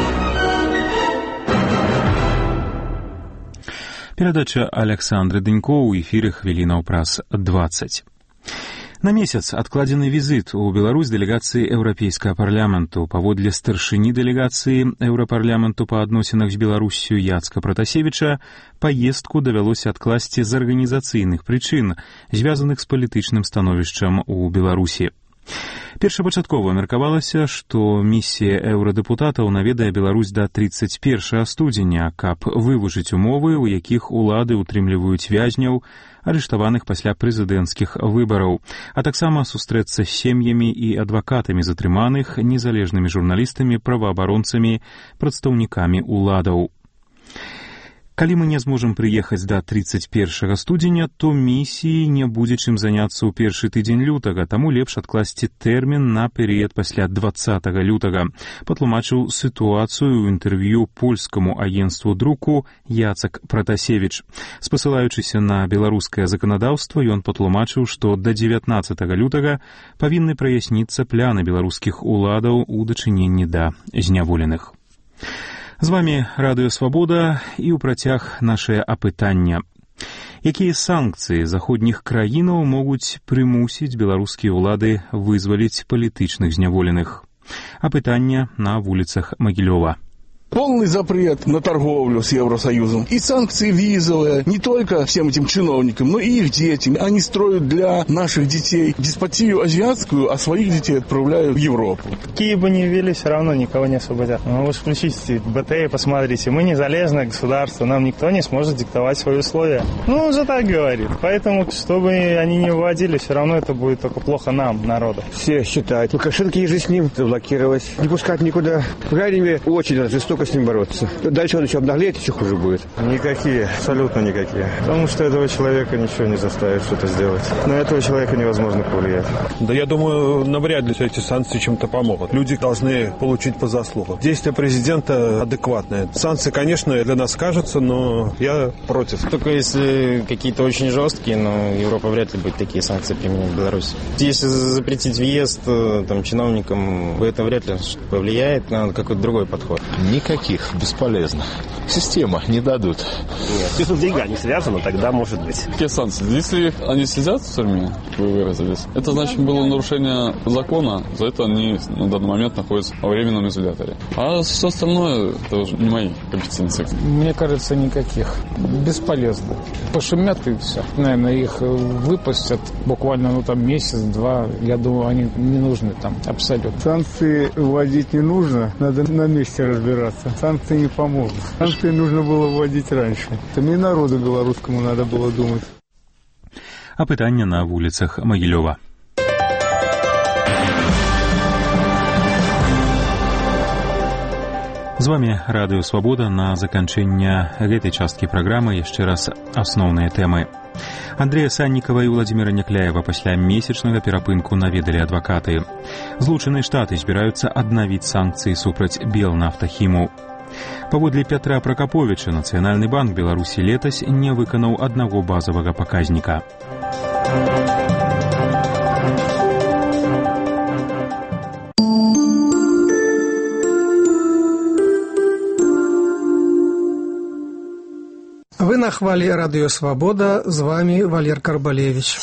[SPEAKER 3] Перадача Александры Дынько ў эфіры хвілінаў праз 20. На месяц адкладзены візіт у Беларусь дэлегацыі Еўрапейскага парламенту. Паводле старшыні дэлегацыі Еўрапарламенту па адносінах з Беларуссю Яцка Пратасевіча паездку давялося адкласці з арганізацыйных прычын, звязаных з палітычным становішчам у Беларусі. Першапачаткова меркавалася, што місія еўрадэпутатаў наведае Беларусь да 31 студзеня, каб вывучыць умовы, у якіх улады ўтрымліваюць вязняў, арыштаваных пасля прэзідэнцкіх выбараў, а таксама сустрэцца з сем'ямі і адвакатамі затрыманых, незалежнымі журналістамі, праваабаронцамі, прадстаўнікамі уладаў. Калі мы не зможам прыехаць да 31 студзеня, то місіі не будзе чым заняцца ў першы тыдзень лютага, таму лепш адкласці тэрмін на перыяд пасля 20 лютага, патлумачыў сітуацыю ў інтэрв'ю польскаму агенцтву друку Яцак Пратасевіч. Спасылаючыся на беларускае заканадаўства, ён патлумачыў, што да 19 лютага павінны праясніцца пляны беларускіх уладаў у дачыненні да зняволеных. З вамі Радыё Свабода і ў працяг нашае апытання. Якія санкцыі заходніх краінаў могуць прымусіць беларускія ўлады вызваліць палітычных зняволеных? Апытання на вуліцах Магілёва.
[SPEAKER 6] Полный запрет на торговлю с Евросоюзом. И санкции визовые не только всем этим чиновникам, но и их детям. Они строят для наших детей деспотию азиатскую, а своих детей отправляют в Европу.
[SPEAKER 10] Какие бы ни ввели, все равно никого не освободят. Ну, вы включите БТ и посмотрите. Мы незалежное государство, нам никто не сможет диктовать свои условия. Ну, он же так говорит. Поэтому, чтобы они не вводили, все равно это будет только плохо нам, народу.
[SPEAKER 11] Все считают. Лукашенко ежи с ним заблокировать, не пускать никуда. В крайней мере, очень жестоко с ним бороться. Дальше он еще обнаглеет, еще хуже будет.
[SPEAKER 10] Никакие, абсолютно никакие. Потому что этого человека ничего не заставит что-то сделать. На этого человека невозможно повлиять.
[SPEAKER 12] Да я думаю, навряд ли эти санкции чем-то помогут. Люди должны получить по заслугам. Действия президента адекватные. Санкции, конечно, для нас кажутся, но я против.
[SPEAKER 13] Только если какие-то очень жесткие, но Европа вряд ли будет такие санкции применять в Беларуси. Если запретить въезд там, чиновникам, это вряд ли повлияет, надо какой-то другой подход.
[SPEAKER 14] Никаких, бесполезно. Система не дадут.
[SPEAKER 16] Нет, если с деньгами связано, тогда может быть.
[SPEAKER 28] Какие санкции? Если они следят за СМИ, вы выразились, это значит было нарушение закона, за это они на данный момент находятся во временном изоляторе. А все остальное, это уже не мои компетенции.
[SPEAKER 24] Мне кажется, никаких. Бесполезно. Пошумят и все. Наверное, их выпустят буквально месяц-два. Я думаю, они не нужны там абсолютно.
[SPEAKER 29] Санкции вводить не нужно, надо на месте разбираться. Санкции не помогут. Санкции нужно было вводить раньше. Это и народу белорусскому надо было думать.
[SPEAKER 3] Апытанне на вуліцах Магілёва. З вами Радыё Свабода. На заканчэнне гэтай часткі праграмы яшчэ раз асноўныя тэмы. Андрэя Саннікава і Владзіміра Някляева пасля месячнага перапынку наведалі адвакаты. Злучаныя Штаты збіраюцца аднавіць санкцыі супраць Белнафтахіму. Паводле Пятра Пракаповіча, Нацыянальны банк Беларусі летась не выканаў аднаго базавага паказніка.
[SPEAKER 30] Вы на хвале Радио Свобода, с вами Валер Карбалевич.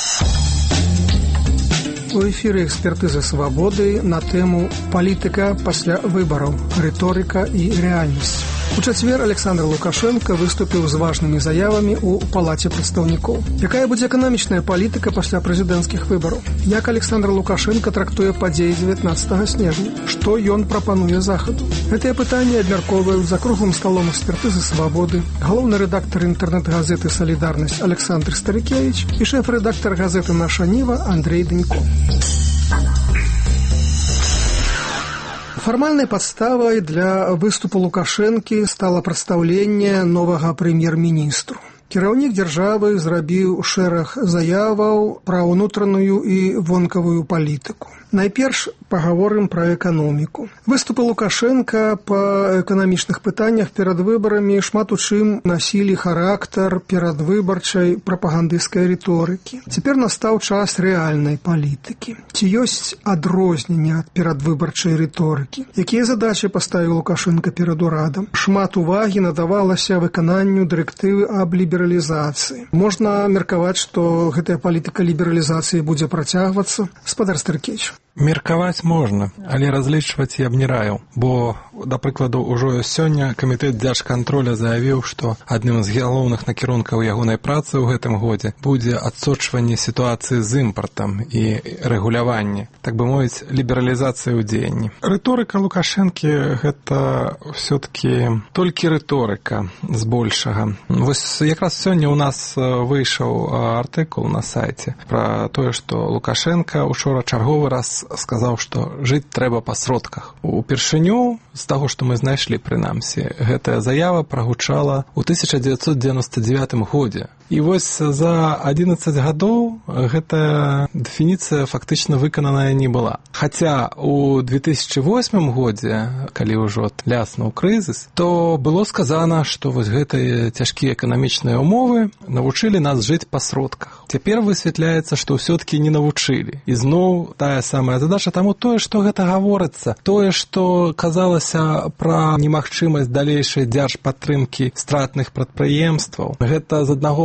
[SPEAKER 30] У эфире экспертизы «Свободы» на тему «Политика после выборов. Риторика и реальность». У чацвер Александр Лукашенко выступил с важными заявами у Палате представников. Какая будет экономичная политика после президентских выборов? Як Александр Лукашенко трактуе подеи 19 снежня? Что он пропонует Заходу? Это питание обмерковывают за круглым столом экспертизы «Свободы» главный редактор интернет-газеты «Солидарность» Александр Старикевич и шеф-редактор газеты «Наша Нива» Андрей Денько. Формальной подставой для выступа Лукашенко стало представление нового премьер-министра. Кіраўнік дзяржавы зрабіў шэраг заяваў пра ўнутраную і вонкавую палітыку. Найперш паговорым пра эканоміку. Выступы Лукашенко па эканамічных пытаннях перад выбарамі шмат у чым насілі характар перадвыбарчай прапагандысцкай рыторыкі. Цяпер настаў час рэальнай палітыкі. Ці ёсць адрозненне ад перадвыбарчай рыторыкі? Якія задачы паставіў Лукашенко перад урадам? Шмат увагі надавалася выкананню дырэктывы аб лібералізацыі. Можна меркаваць, што гэтая палітыка лібералізацыі будзе працягвацца? Спадар Старкевич.
[SPEAKER 31] Меркаваць можна, але разлічваць я б не раіў, бо, да прыкладу, ужо сёння камітэт дзяржкантроля заявіў, што адным з галоўных накірункаў ягонай працы ў гэтым годзе будзе адсочванне сітуацыі з імпартам і рэгуляванне, так бы мовіць, лібералізацыя ў дзеянні. Рыторыка Лукашэнкі гэта ўсё-такі толькі рыторыка збольшага. Вось якраз сёння ў нас выйшаў артыкул на сайце пра тое, што Лукашенко учора чарговы раз сказаў, што жыць трэба па сродках. Упершыню, з таго, што мы знайшлі прынамсі, гэтая заява прагучала ў 1999 годзе. І вось за 11 гадоў гэтая дэфініцыя фактычна выкананая не была. Хаця у 2008 годзе, калі ўжо ляснуў крызіс, то было сказана, што вось гэтыя цяжкія эканамічныя ўмовы навучылі нас жыць па сродках. Цяпер высвятляецца, што ўсё-такі не навучылі. І зноў тая самая задача, таму тое, што гэта гаворыцца, тое, што казалася пра немагчымасць далейшай дзяржпатрымкі стратных прадпрыемстваў, гэта з аднаго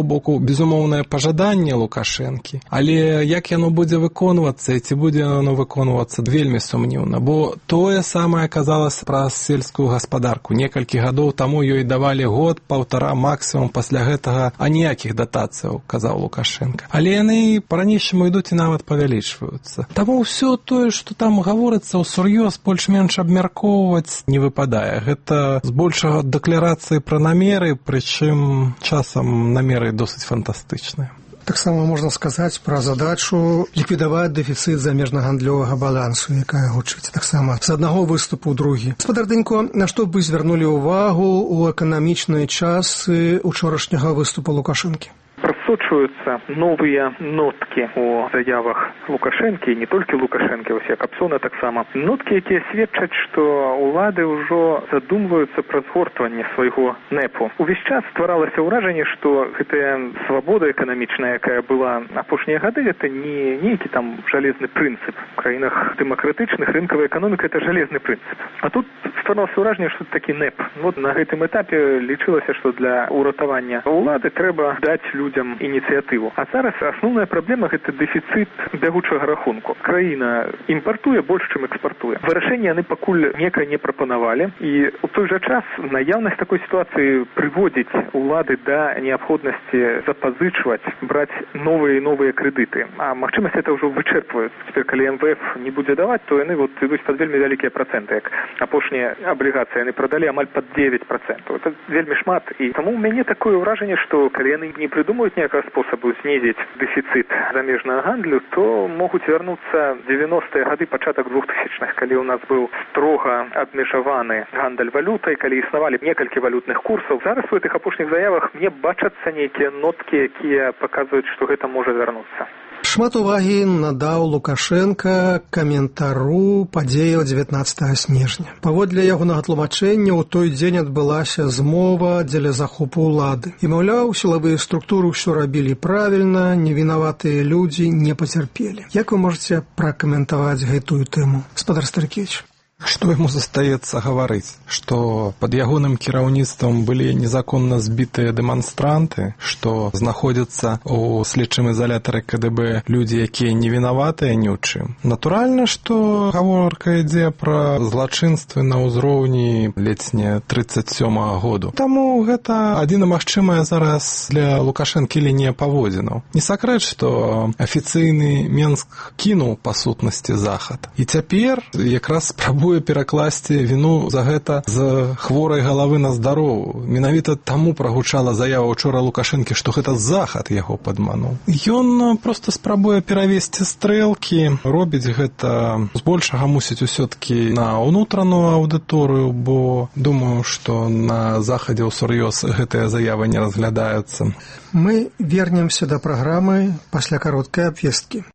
[SPEAKER 31] боку, безумоўнае пажаданне Лукашэнкі, але як яно будзе выконвацца і ці будзе яно выконвацца, вельмі сумнеўна, бо тое самае аказалася праз сельскую гаспадарку. Некалькі гадоў таму ёй давалі год, паўтара максімум, пасля гэтага аніякіх датацыяў, казаў Лукашенко. Але яны па-ранейшаму ідуць і нават павялічваюцца. Таму ўсё тое, што там гаворыцца ўсур'ёз, больш-менш абмяркоўваць не выпадае. Гэта збольшага дэкларацыі пра намеры, прычым часам намеры досыць фантастычныя.
[SPEAKER 30] Таксама можна сказаць пра задачу ліквідаваць дэфіцыт замежнагандлёвага балансу, якая гучыць таксама з аднаго выступу ў другі. Гаспадар Дынько, на што б вы звярнулі ўвагу ў эканамічныя часы учорашняга выступу Лукашэнкі?
[SPEAKER 2] Прасочваюцца новыя ноткі у заявах Лукашэнкі, не толькі Лукашэнкі, усе Капсона таксама. Ноткі, якія сведчаць, што ўлады ўжо задумваюцца пра згортванне свайго НЭПу. Увесь час стваралася ўражанне, што гэтая свабода эканамічная, якая была апошнія гады, гэта не нейкі там жалезны прынцып. У краінах дэмакратычных рынкавая эканоміка это жалезны прынцып. А тут стваралася ўражанне, што такі НЭП. Вот на гэтым этапе лічылася, што для ўратавання ўлады трэба даць людям ініцыятыву. А зараз асноўная праблема гэта дэфіцыт бягучага рахунку. Краіна імпартуе больш, чым экспартуе. Вырашэнне яны пакуль некае не прапанавалі, і ў той жа час наяўнасць такой сітуацыі прыводзіць улады да неабходнасці запазычваць, браць новыя і новыя крэдыты. А магчымасць это ўжо вычэрпваюць. Цяпер, калі МВФ не будзе даваць, то яны вот ідуць пад вельмі вялікія працэнты. Як апошнія аблігацыі яны прадалі амаль пад 9%. Это вельмі шмат. І таму ў мяне такое ўражанне, што калі яны не придумаюць ніякага спосабу знізіць дэфіцыт замежнага гандлю, то могуць вярнуцца 90-е гады, пачатак 2000-х, калі ў нас быў строга абмежаваны гандаль валютай, калі існавалі некалькі валютных курсаў. Зараз у гэтых апошніх заявах мне бачацца нейкія ноткі, якія паказваюць, што гэта можа вярнуцца.
[SPEAKER 30] Шмат увагі надаў Лукашенка каментару падзеяў 19 снежня. Паводле ягонага тлумачэння, у той дзень адбылася змова дзеля захопу ўлады. І, маўляў, сілавыя структуры ўсё рабілі правільна, невінаватыя людзі не пацярпелі. Як вы можаце пракаментаваць гэтую тэму, гаспадар Старыкевіч?
[SPEAKER 31] Што яму застаецца гаварыць? Што пад ягоным кіраўніцтвам былі незаконна збітыя дэманстранты, што знаходзяцца ў следчым изолятары КДБ людзі, якія не вінаватыя ні ў чым. Натуральна, што гаворка ідзе пра злачынствы на ўзроўні ледзь не 37-го году. Таму гэта адзіна магчымая зараз для Лукашэнкі лінія паводзінаў. Не сакрэт, што афіцыйны Менск кінуў па сутнасці захад. І цяпер якраз спрабуе перакласці віну за гэта з хворай галавы на здарову. Менавіта таму прагучала заява учора Лукашэнкі, што гэта захад яго падмануў. Ён проста спрабуе перавесці стрэлкі, робіць гэта збольшага мусіць усё-ткі на ўнутраную аўдыторыю, бо думаю, што на захадзе ўсур'ёз гэтыя заявы не разглядаюцца.
[SPEAKER 30] Мы вернемся да праграмы пасля кароткай абвесткі.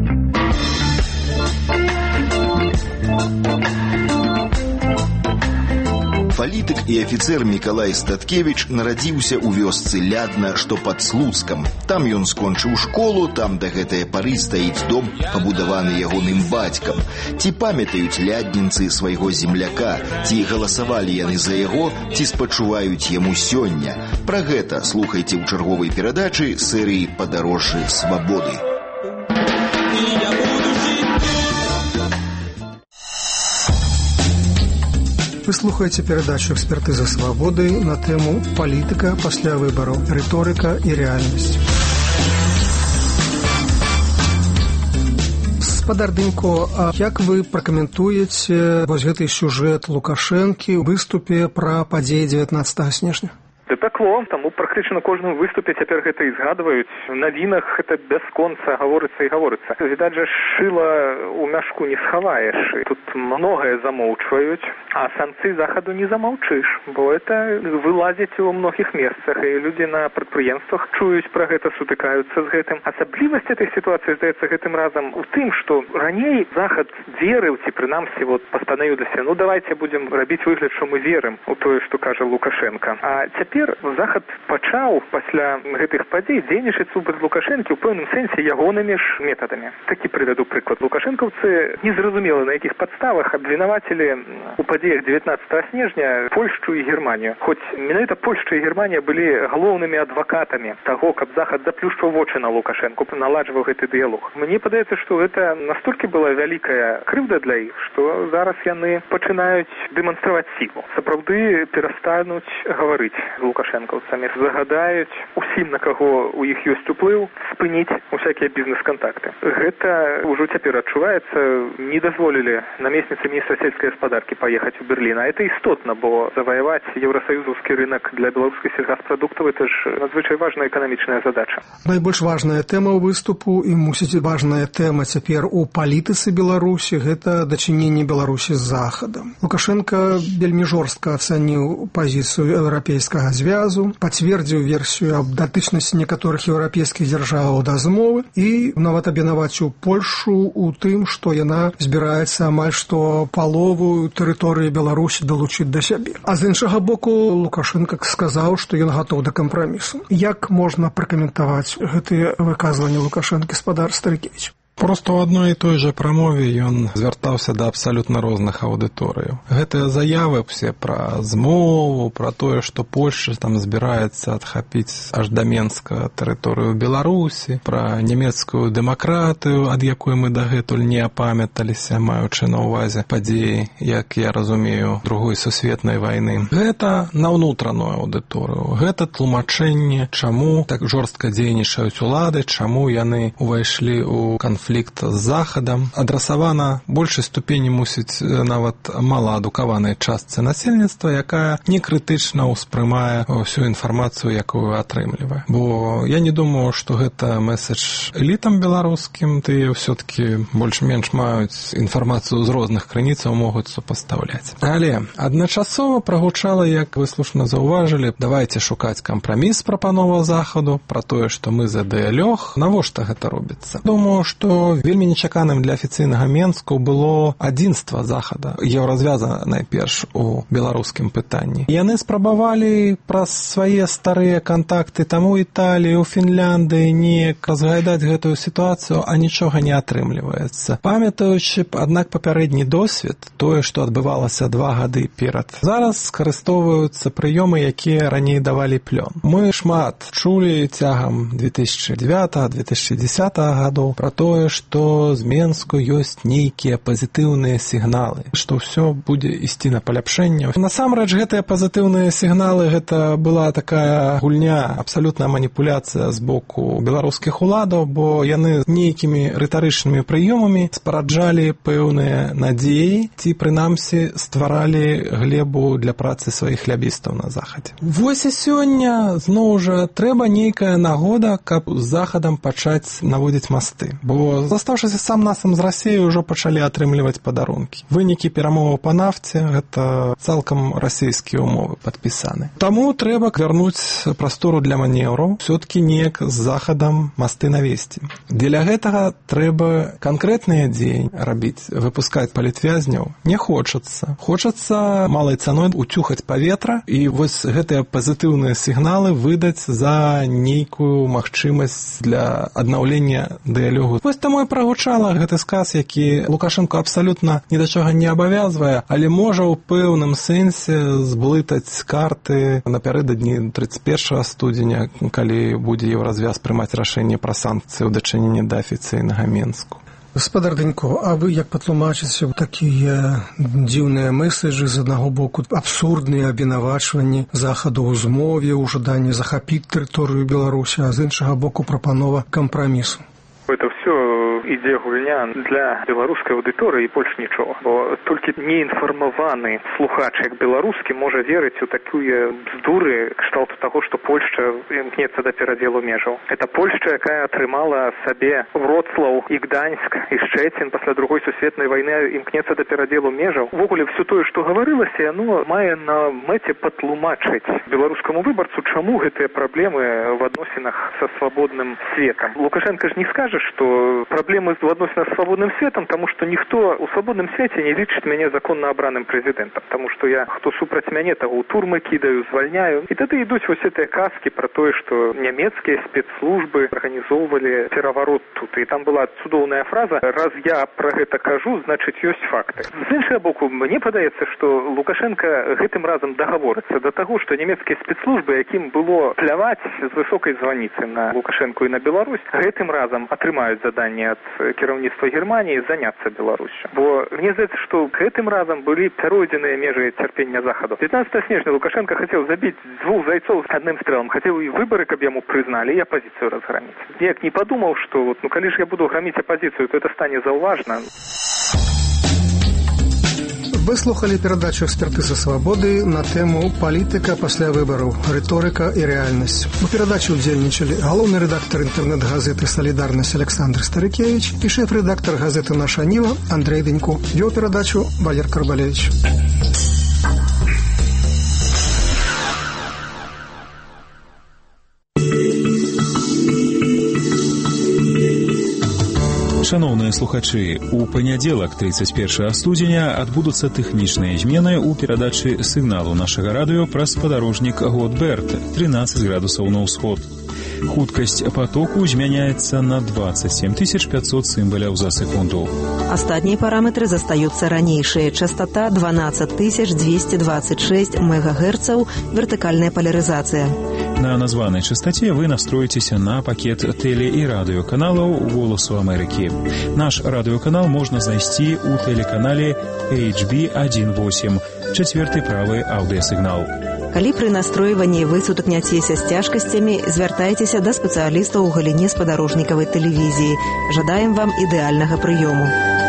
[SPEAKER 4] Палітык і афіцэр Мікалай Статкевіч нарадзіўся ў вёсцы Лядна, што пад Слуцкам. Там ён скончыў школу, там да гэтай пары стаіць дом, пабудаваны ягоным бацькам. Ці памятаюць ляднінцы свайго земляка, ці галасавалі яны за яго, ці спачуваюць яму сёння. Пра гэта слухайце ў чарговай перадачы серыі «Падарожжы свабоды».
[SPEAKER 30] Вы слухаеце перадачу «Экспертыза свабоды» на тэму «Палітыка пасля выбараў. Рыторыка і рэальнасць». Гаспадар Дынько, а як вы пракаментуеце вось гэты сюжэт Лукашэнкі ў выступе пра падзеі 19 снежня?
[SPEAKER 2] Да пекло, таму практычна на кожным выступе цяпер гэта і згадваюць. В навінах гэта бясконца гаворыцца і гаворыцца. Відаць жа, шыла ў мяшку не схаваеш. Тут многае замоўчваюць, а санкцыі захаду не замаўчыш, бо это вылазіць у многіх месцах, і людзі на прадпрыемствах чуюць пра гэта, сутыкаюцца з гэтым. Асаблівасць этой сітуацыі, здаецца, гэтым разам у тым, што раней захад верыў, ці прынамсі пастанавіў для сябе, давайце будзем рабіць выгляд, што мы верым у тое, што кажа Лукашенко. А цяпер цяпер захад пачаў пасля гэтых падзей дзейнічаць супраць Лукашэнкі ў пэўным сэнсе ягонымі ж метадамі. Такі прывяду прыклад. Лукашэнкаўцы незразумела на якіх падставах абвінавацілі у падзеях 19 снежня Польшчу і Германію. Хоць менавіта Польшча і Германія былі галоўнымі адвакатамі таго, каб захад заплюшчваў вочы на Лукашэнку, наладжваў гэты дыялог. Мне падаецца, што гэта настолькі была вялікая крыўда для іх, што зараз яны пачынаюць дэманстраваць сілу. Сапраўды перастануць гаварыць з лукашэнкаўцамі, загадаюць усім, на каго у іх ёсць уплыў, спыніць усякія бізнес-кантакты. Гэта ўжо цяпер адчуваецца. Не дазволілі намесніцы міністра сельскай гаспадаркі паехаць у Берлін. А это істотна, бо заваяваць еўрасаюзаўскі рынок для беларускіх сельгаспрадуктаў это ж надзвычай важная эканамічная задача.
[SPEAKER 30] Найбольш важная тэма выступу і мусіць важная тэма цяпер у палітыцы Беларусі гэта дачыненне Беларусі з захадам. Лукашенко вельмі жорстка ацаніў пазіцыю еўрапейскага звязу, пацвердзіў версію аб датычнасці некаторых еўрапейскіх дзяржаваў да змовы і нават абвінаваціў Польшу у тым, што яна збіраецца амаль што палову тэрыторыі Беларусі далучыць да сябе. А з іншага боку Лукашенко сказаў, што ён гатоў да кампрамісу. Як можна пракаментаваць гэтыя выказванні Лукашэнкі, спадар Старыкевіч?
[SPEAKER 31] Просто ў адной і той жа прамове ён звяртаўся да абсалютна розных аўдыторыяў. Гэтыя заявы все пра змову, пра тое, што Польшча там збіраецца адхапіць аж да Менска тэрыторыю Беларусі, пра нямецкую дэмакратыю, ад якой мы дагэтуль не апамяталіся, маючы на ўвазе падзеі, як я разумею, Другой сусветнай вайны. Гэта на ўнутраную аўдыторыю. Гэта тлумачэнне, чаму так жорстка дзейнічаюць улады, чаму яны ўвайшлі ў канфлікт з захадам, адрасавана большай ступені мусіць нават малаадукаванай частцы насельніцтва, якая не крытычна ўспрымае ўсю інфармацыю, якую атрымлівае. Бо я не думаю, што гэта месседж элітам беларускім, тыя ўсё-такі больш-менш маюць інфармацыю з розных крыніцаў, могуць супастаўляць. Але адначасова прагучала, як вы слушна заўважылі, давайце шукаць кампраміс прапанова захаду, пра тое, што мы за дыялог. Навошта гэта робіцца? Думаю, што вельмі нечаканым для афіцыйнага Менску было адзінства захада, еўразвяза найперш у беларускім пытанні. Яны спрабавалі праз свае старыя кантакты там у Італіі, у Фінляндыі неяк разгайдаць гэтую сітуацыю, а нічога не атрымліваецца. Памятаючы, аднак, папярэдні досвед, тое, што адбывалася 2 гады перад, зараз скарыстоўваюцца прыёмы, якія раней давалі плён. Мы шмат чулі цягам 2009-2010 гадоў пра тое, што з Менску ёсць нейкія пазітыўныя сігналы, што ўсё будзе ісці на паляпшэнне. Насамрэч, гэтыя пазітыўныя сігналы, гэта была такая гульня, абсалютная маніпуляцыя з боку беларускіх уладаў, бо яны нейкімі рытарычнымі прыёмамі спараджалі пэўныя надзеі, ці, прынамсі, стваралі глебу для працы сваіх лябістаў на захадзе. Вось і сёння, зноў жа, трэба нейкая нагода, каб з захадам пачаць наводзіць масты. Бо застаўшыся сам-насам з Расіяй ўжо пачалі атрымліваць падарункі. Вынікі перамоваў па нафце – гэта цалкам расійскія ўмовы падпісаны. Таму трэба вярнуць прастору для манеўраў, усё-такі неяк з захадам масты навесці. Для гэтага трэба канкрэтныя дзеянні рабіць, выпускаць палітвязняў не хочацца. Хочацца малай цаной уцюхаць паветра і вось гэтыя пазітыўныя сігналы выдаць за нейкую магчымасць для аднаўлення дыялогу. Вось таму і прагучала гэты сказ, які Лукашенко абсалютна ні да чага не абавязвае, але можа ў пэўным сэнсе зблытаць карты напярэдадні 31 студзеня, калі будзе еўразвяз прымаць рашэнне пра санкцыі ў дачыненні да афіцыйнага Менску.
[SPEAKER 30] Гаспадар Данько, а вы як патлумачыце такія дзіўныя месседжы, з аднаго боку абсурдныя абвінавачванні захаду ў змове, ў жаданні захапіць тэрыторыю Беларусі, а з іншага боку прапанова кампрамісу?
[SPEAKER 2] Это все ідзе гульня для беларускай аўдыторыі і больш нічого. Бо толькі неінфармаваны слухач, як беларускі, можа верыць у такія бздуры кшталту таго, што Польшча імкнецца да перадзелу межаў. Это Польшча, якая атрымала сабе Вроцлаў і Гданьск і Шчэцін пасля Другой сусветнай вайны, імкнецца да перадзелу межаў. Увогуле, все тое, што гаварылася, яно мае на мэце патлумачыць беларускаму выбарцу, чаму гэтыя праблемы в адносінах са свабодным светам. Лукашенко ж не скажа, што праблемы праблемы в адносінах з свабодным светам, таму што ніхто ў свабодным свеце не лічыць мяне законна абраным прэзідэнтам, таму што я, хто супраць мяне, таго ў турмы кідаю, звальняю. І тады ідуць вось гэтыя казкі пра тое, што нямецкія спецслужбы арганізоўвалі пераварот тут. І там была цудоўная фраза: раз я пра гэта кажу, значыць ёсць факты. З іншага боку, мне падаецца, што Лукашенко гэтым разам дагаворыцца да таго, што нямецкія спецслужбы, якім было пляваць з высокай званіцы на Лукашенко і на Беларусь, гэтым разам атрымаюць заданне ад кіраўніцтва Германіі заняцца Беларусю. Бо мне здаецца, што гэтым разам былі пройдзеныя межы цярпення Захаду. 15 снежня Лукашенко хацеў забіць двух зайцоў адным стрэлам, хацеў і выбары, каб яму прызналі, і апазіцыю разграміць. Неяк не падумаў, што калі ж я буду граміць апазіцыю, то это стане заўважна.
[SPEAKER 30] Вы слухали перадачу «Экспертыза свабоды» на тэму «Палітыка пасля выбараў. Рыторыка і рэальнасць». У перадачы ўдзельнічалі галоўны рэдактар інтэрнэт-газеты «Салідарнасць» Александр Старыкевич і шэф-рэдактар газеты «Наша Ніва» Андрей Денько. Вёў перадачу Валер Карбалевич.
[SPEAKER 3] Шановныя слухачы, у панядзелак 31 студзеня адбудуцца тэхнічныя змены ў перадачы сігналу нашага радыё праз спадарожнік Готберт 13 градусаў на ўсход. Хуткасць потоку змяняецца на 27 500 сімбаляў за секунду.
[SPEAKER 1] Астатнія параметры застаюцца ранейшыя. Частота 12 226 МГц, вертыкальная полярызацыя.
[SPEAKER 3] На названай частоте вы настроіцеся на пакет тэле- і радыёканалаў «Голасу Амерыкі». Наш радыёканал можна знайсці ў тэлеканале HB18, чацвёрты правы аўдыасігнал.
[SPEAKER 1] Калі пры настройванні вы сутыкняцеся з цяжкасцямі, звяртайцеся да спецыялістаў у галіне спадарожнікавай тэлевізіі. Жадаем вам ідэальнага прыёму.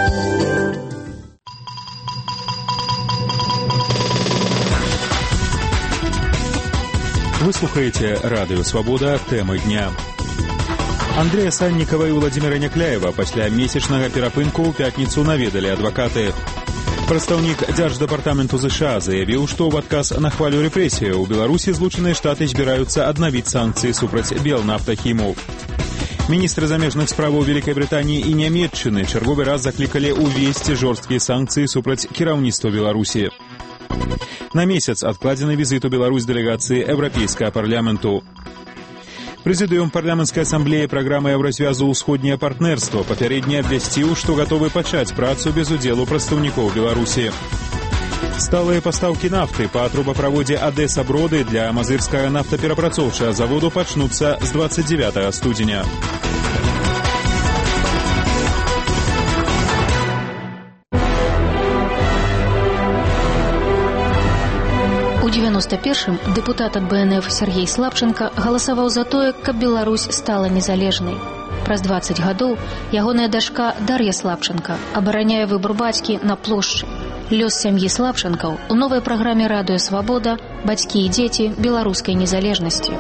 [SPEAKER 3] Вы слухаете радыё «Свабода», тэмы дня. Андрэя Саннікава і Владзіміра Някляева пасля месячнага перапынку ў пятніцу наведалі адвакаты. Прадстаўнік Дзярждэпартаменту ЗША заявіў, што ў адказ на хвалю рэпрэсіяў у Беларусі Злучаныя Штаты збіраюцца аднавіць санкцыі супраць Белнафтахіму. Міністры замежных справаў Вялікай Брытаніі і Нямецчыны чарговы раз заклікалі ўвесці жорсткія санкцыі супраць кіраўніцтва Беларусі. На месяц адкладзены візіт у Беларусь дэлегацыі Еўрапейскага парламенту. Прэзідыум парламенцкай асамблеі праграмы Еўразвязу «Усходняе партнерство» папярэдне абвясціў, што гатовы пачаць працу без удзелу прадстаўнікоў Беларусі. Сталыя пастаўкі нафты па трубаправодзе Адэса-Броды для мазырскага нафтаперапрацоўчага заводу пачнуцца з 29 студзеня.
[SPEAKER 27] У 91-м дэпутат ад БНФ Сергей Слабченко галасаваў за тое, каб Беларусь стала незалежнай. Праз 20 гадоў ягоная дачка Дар'я Слабченко абараняе выбор бацькі на плошчы. Лёс сям'і Слабченкаў у новай праграме «Радыё Свабода. Бацькі і дзеці беларускай незалежнасці».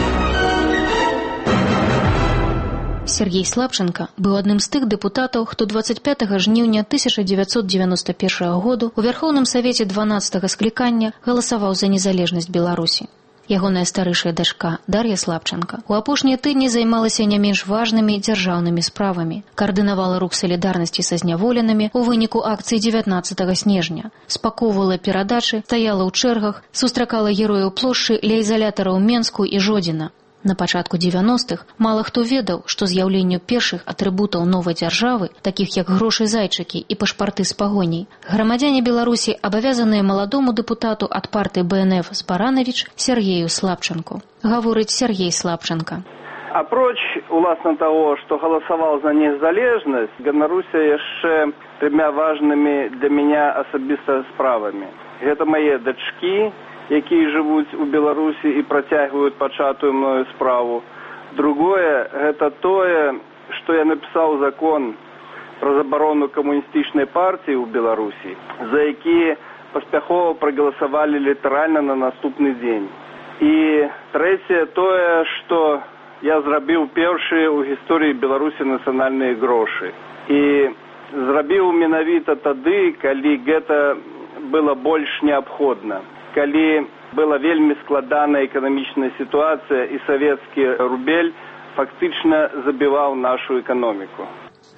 [SPEAKER 27] Сергей Слабченко быў адным з тых дэпутатаў, хто 25 жніўня 1991 году у Вярхоўным Савеце 12-га склікання галасаваў за незалежнасць Беларусі. Ягоная старэйшая дачка Дар'я Слабченко у апошнія тыдні займалася не менш важнымі дзяржаўнымі справамі. Каардынавала рух салідарнасці са зняволенымі у выніку акцыі 19 снежня. Спакоўвала перадачы, стаяла ў чэргах, сустракала герояў плошчы ля ізалятараў Менску і Жодзіна. На пачатку 90-х мала хто ведаў, што з'яўленню першых атрыбутаў новай дзяржавы, такіх як грошы-зайчыкі і пашпарты з пагоняй, грамадзяне Беларусі абавязаныя маладому дэпутату ад партыі БНФ Збаранавіч Сергею Слабченку. Гаворыць Сергей Слабченко.
[SPEAKER 5] Апроч, уласна таго, што галасаваў за незалежнасць, ганаруся яшчэ 3 важнымі для мяне асабіста справамі. Гэта мае дачкі, якія жывуць у Беларусі і працягваюць пачатую мною справу. Другое, гэта тое, што я напісаў закон пра забарону камуністычнай партыі ў Беларусі, за які паспяхова прагаласавалі літаральна на наступны дзень. І трэцяе тое, што я зрабіў першыя ў гісторыі Беларусі нацыянальныя грошы. І зрабіў менавіта тады, калі гэта было больш неабходна. Калі была вельмі складаная эканамічная сітуацыя і савецкі рубель фактычна забіваў нашу эканоміку.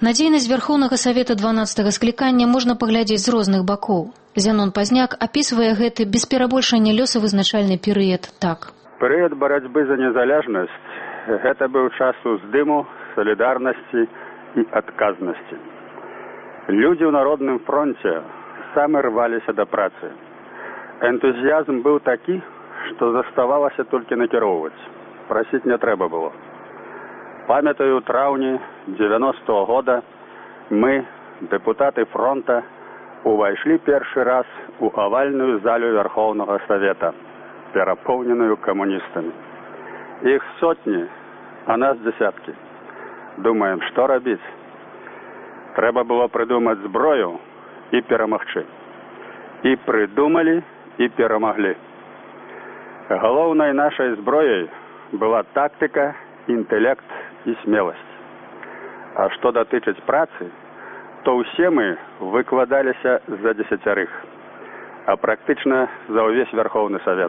[SPEAKER 27] На дзейнасць Верхоўнага Савета 12-го склікання можна паглядзець з розных бакоў. Зянон Пазняк апісвае гэты без перабольшання лёсавызначальны перыяд так.
[SPEAKER 7] Перыяд барацьбы за незалежнасць – гэта быў час уздыму, салідарнасці і адказнасці. Людзі ў Народным фронце самі рваліся да працы. Энтузіязм быў такі, што заставалася толькі накіроўваць. Прасіць не трэба было. Памятаю, у траўні 90-го года мы, дэпутаты фронта, увайшлі першы раз у авальную залю Верховнага Савета, перапоўненую камуністамі. Іх сотні, а нас дзесяткі. Думаем, што рабіць? Трэба было прыдумаць зброю і перамагчы. І прыдумалі, і перамаглі. Галоўнай нашай зброяй была тактыка, інтэлект і смеласць. А што датычыць працы, то ўсе мы выкладаліся за 10, а практычна за ўвесь Верховны Савет.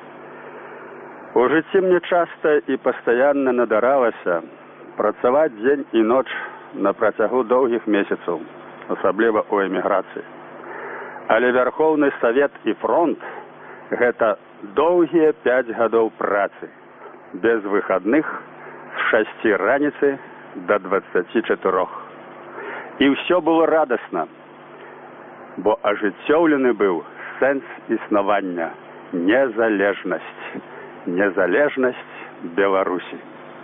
[SPEAKER 7] У жыцці мне часта і пастаянна надаралася працаваць дзень і ноч на працягу доўгіх месяцаў, асабліва ў эміграцыі. Але Верховны Савет і фронт – гэта доўгія 5 гадоў працы, без выхадных, з 6 раніцы до 24. І ўсё было радасна, бо ажыццёўлены быў сэнс існавання – незалежнасць. Незалежнасць Беларусі.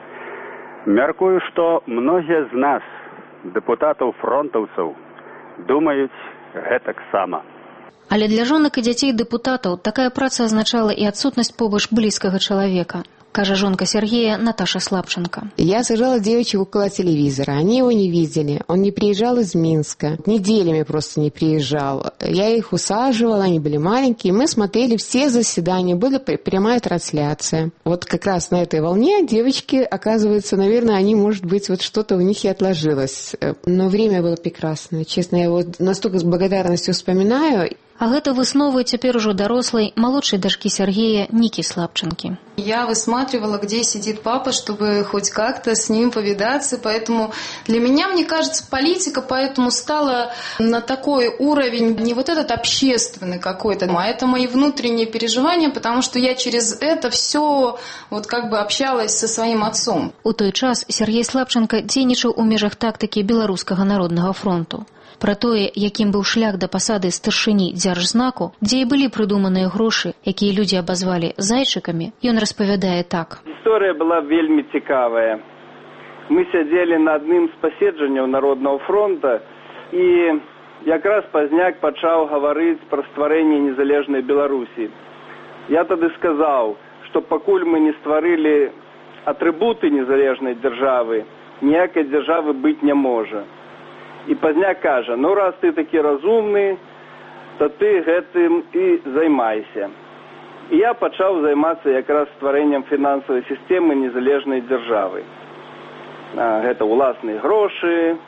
[SPEAKER 7] Мяркую, што многія з нас, дэпутатаў-фронтаўцаў, думаюць гэтаксама.
[SPEAKER 27] Але для жонак і дзяцей дэпутатаў такая праца азначала і адсутнасць побач блізкага чалавека. Кажа жонка Сергея Наташа Слабченко.
[SPEAKER 8] Я сажала девочек около телевизора. Они его не видели. Он не приезжал из Минска. Неделями просто не приезжал. Я их усаживала, они были маленькие. Мы смотрели все заседания. Была прямая трансляция. Вот как раз на этой волне девочки, оказывается, наверное, они, может быть, вот что-то у них и отложилось. Но время было прекрасное. Честно, я его настолько с благодарностью вспоминаю.
[SPEAKER 27] А гэта высновы цяпер ужо дарослай малодшай дачкі Сергея Нікі Слабченкі.
[SPEAKER 15] Я высматривала, где сидит папа, чтобы хоть как-то с ним повидаться. Поэтому для меня, мне кажется, политика поэтому стала на такой уровень, не вот этот общественный какой-то, а это мои внутренние переживания, потому что я через это все вот как бы общалась со своим отцом.
[SPEAKER 27] У той час Сергей Слабченко дзейнічаў у межах тактыкі Беларускага народнага фронту. Пра тое, якім быў шлях да пасады старшыні дзяржзнаку, дзе і былі прыдуманыя грошы, якія людзі абазвалі зайчыкамі, ён распавядае так.
[SPEAKER 5] Гісторыя была вельмі цікавая. Мы сядзелі на адным з паседжанняў Народнага фронта, і якраз Пазняк пачаў гаварыць пра стварэнне незалежнай Беларусі. Я тады сказаў, што пакуль мы не стварылі атрыбуты незалежнай дзяржавы, ніякай дзяржавы быць не можа. І Пазняк кажа, ну раз ты такі разумны, то ты гэтым і займайся. І я пачаў займацца якраз стварэннем фінансавай сістэмы незалежнай дзяржавы. Гэта ўласныя грошы,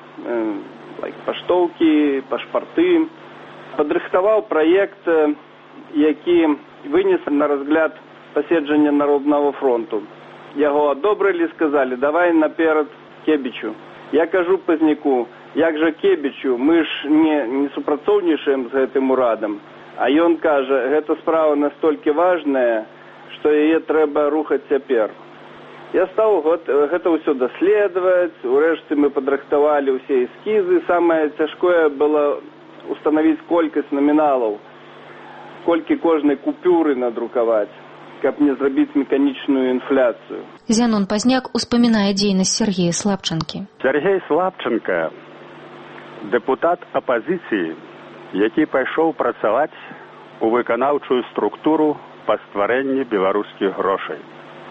[SPEAKER 5] паштоўкі, пашпарты. Падрыхтаваў праект, які вынес на разгляд паседжання Народнага фронту. Яго адобрылі, сказалі, давай наперад Кебічу. Я кажу Пазняку, як жа Кебічу, мы ж не супрацоўнічаем з гэтым урадам. А ён кажа, гэта справа настолькі важная, што яе трэба рухаць цяпер. Я стаў гэта ўсё даследаваць, урэшце мы падрыхтавалі ўсе эскізы. Самае цяжкое было устанавіць колькасць наміналаў, колькі кожнай купюры надрукаваць, каб не зрабіць механічную інфляцыю.
[SPEAKER 27] Зянон Пазняк успамінае дзейнасць Сергея Слабченкі.
[SPEAKER 7] Сергей Слабченко – дэпутат апазіцыі, які пайшоў працаваць у выканаўчую структуру па стварэнні беларускіх грошай.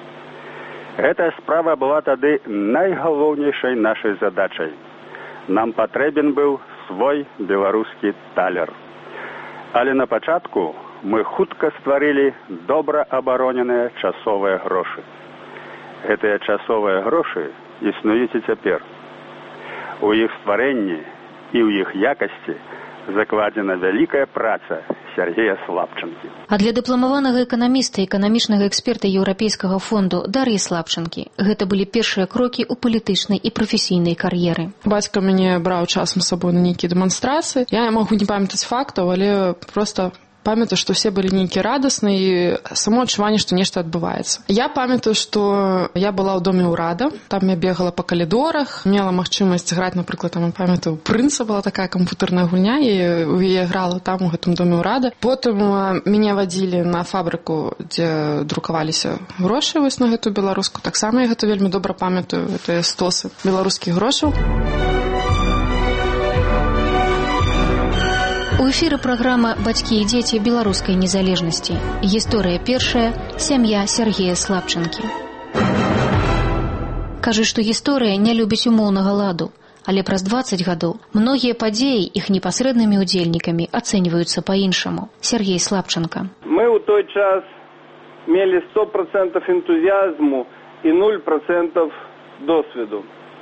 [SPEAKER 7] Гэтая справа была тады найгалоўнейшай нашай задачай. Нам патрэбен быў свой беларускі талер. Але на пачатку мы хутка стварылі добра абароненыя часовыя грошы. Гэтыя часовыя грошы існуюць і цяпер. У іх стварэнні і ў іх якасці закладзена вялікая праца Сергея Слабчынкі.
[SPEAKER 27] А для дыпламаванага эканаміста і эканамічнага эксперта Еўрапейскага фонду Дар'і Слабчынкі гэта былі першыя крокі ў палітычнай і прафесійнай кар'еры.
[SPEAKER 6] Бацька мяне браў часам з сабой на нейкія дэманстрацыі. Я магу не памятаць фактаў, але проста памятаю, што все былі нейкія радасныя і само адчуванне, што нешта адбываецца. Я памятаю, што я была ў доме ўрада, там я бегала па калідорах, мела магчымасць граць, напрыклад, там, памятаю, Прынца была такая камп'ютэрная гульня, і я грала там у гэтым доме ўрада. Потым мяне вадзілі на фабрыку, дзе друкаваліся грошы вось на гэтую беларуску. Таксама я гэта вельмі добра памятаю, гэтыя стосы беларускіх грошаў.
[SPEAKER 27] У эфіры праграма «Бацькі і дзеці беларускай незалежнасці». Гісторыя першая. Сям'я Сергея Слабчынкі. Кажуць, што гісторыя не любіць умоўнага ладу, але праз 20 гадоў многія падзеі іх непасрэднымі удзельнікамі ацэньваюцца па-іншаму. Сергей Слабчынка.
[SPEAKER 5] Мы ў той час мелі 100% энтузіазму і 0% досведу.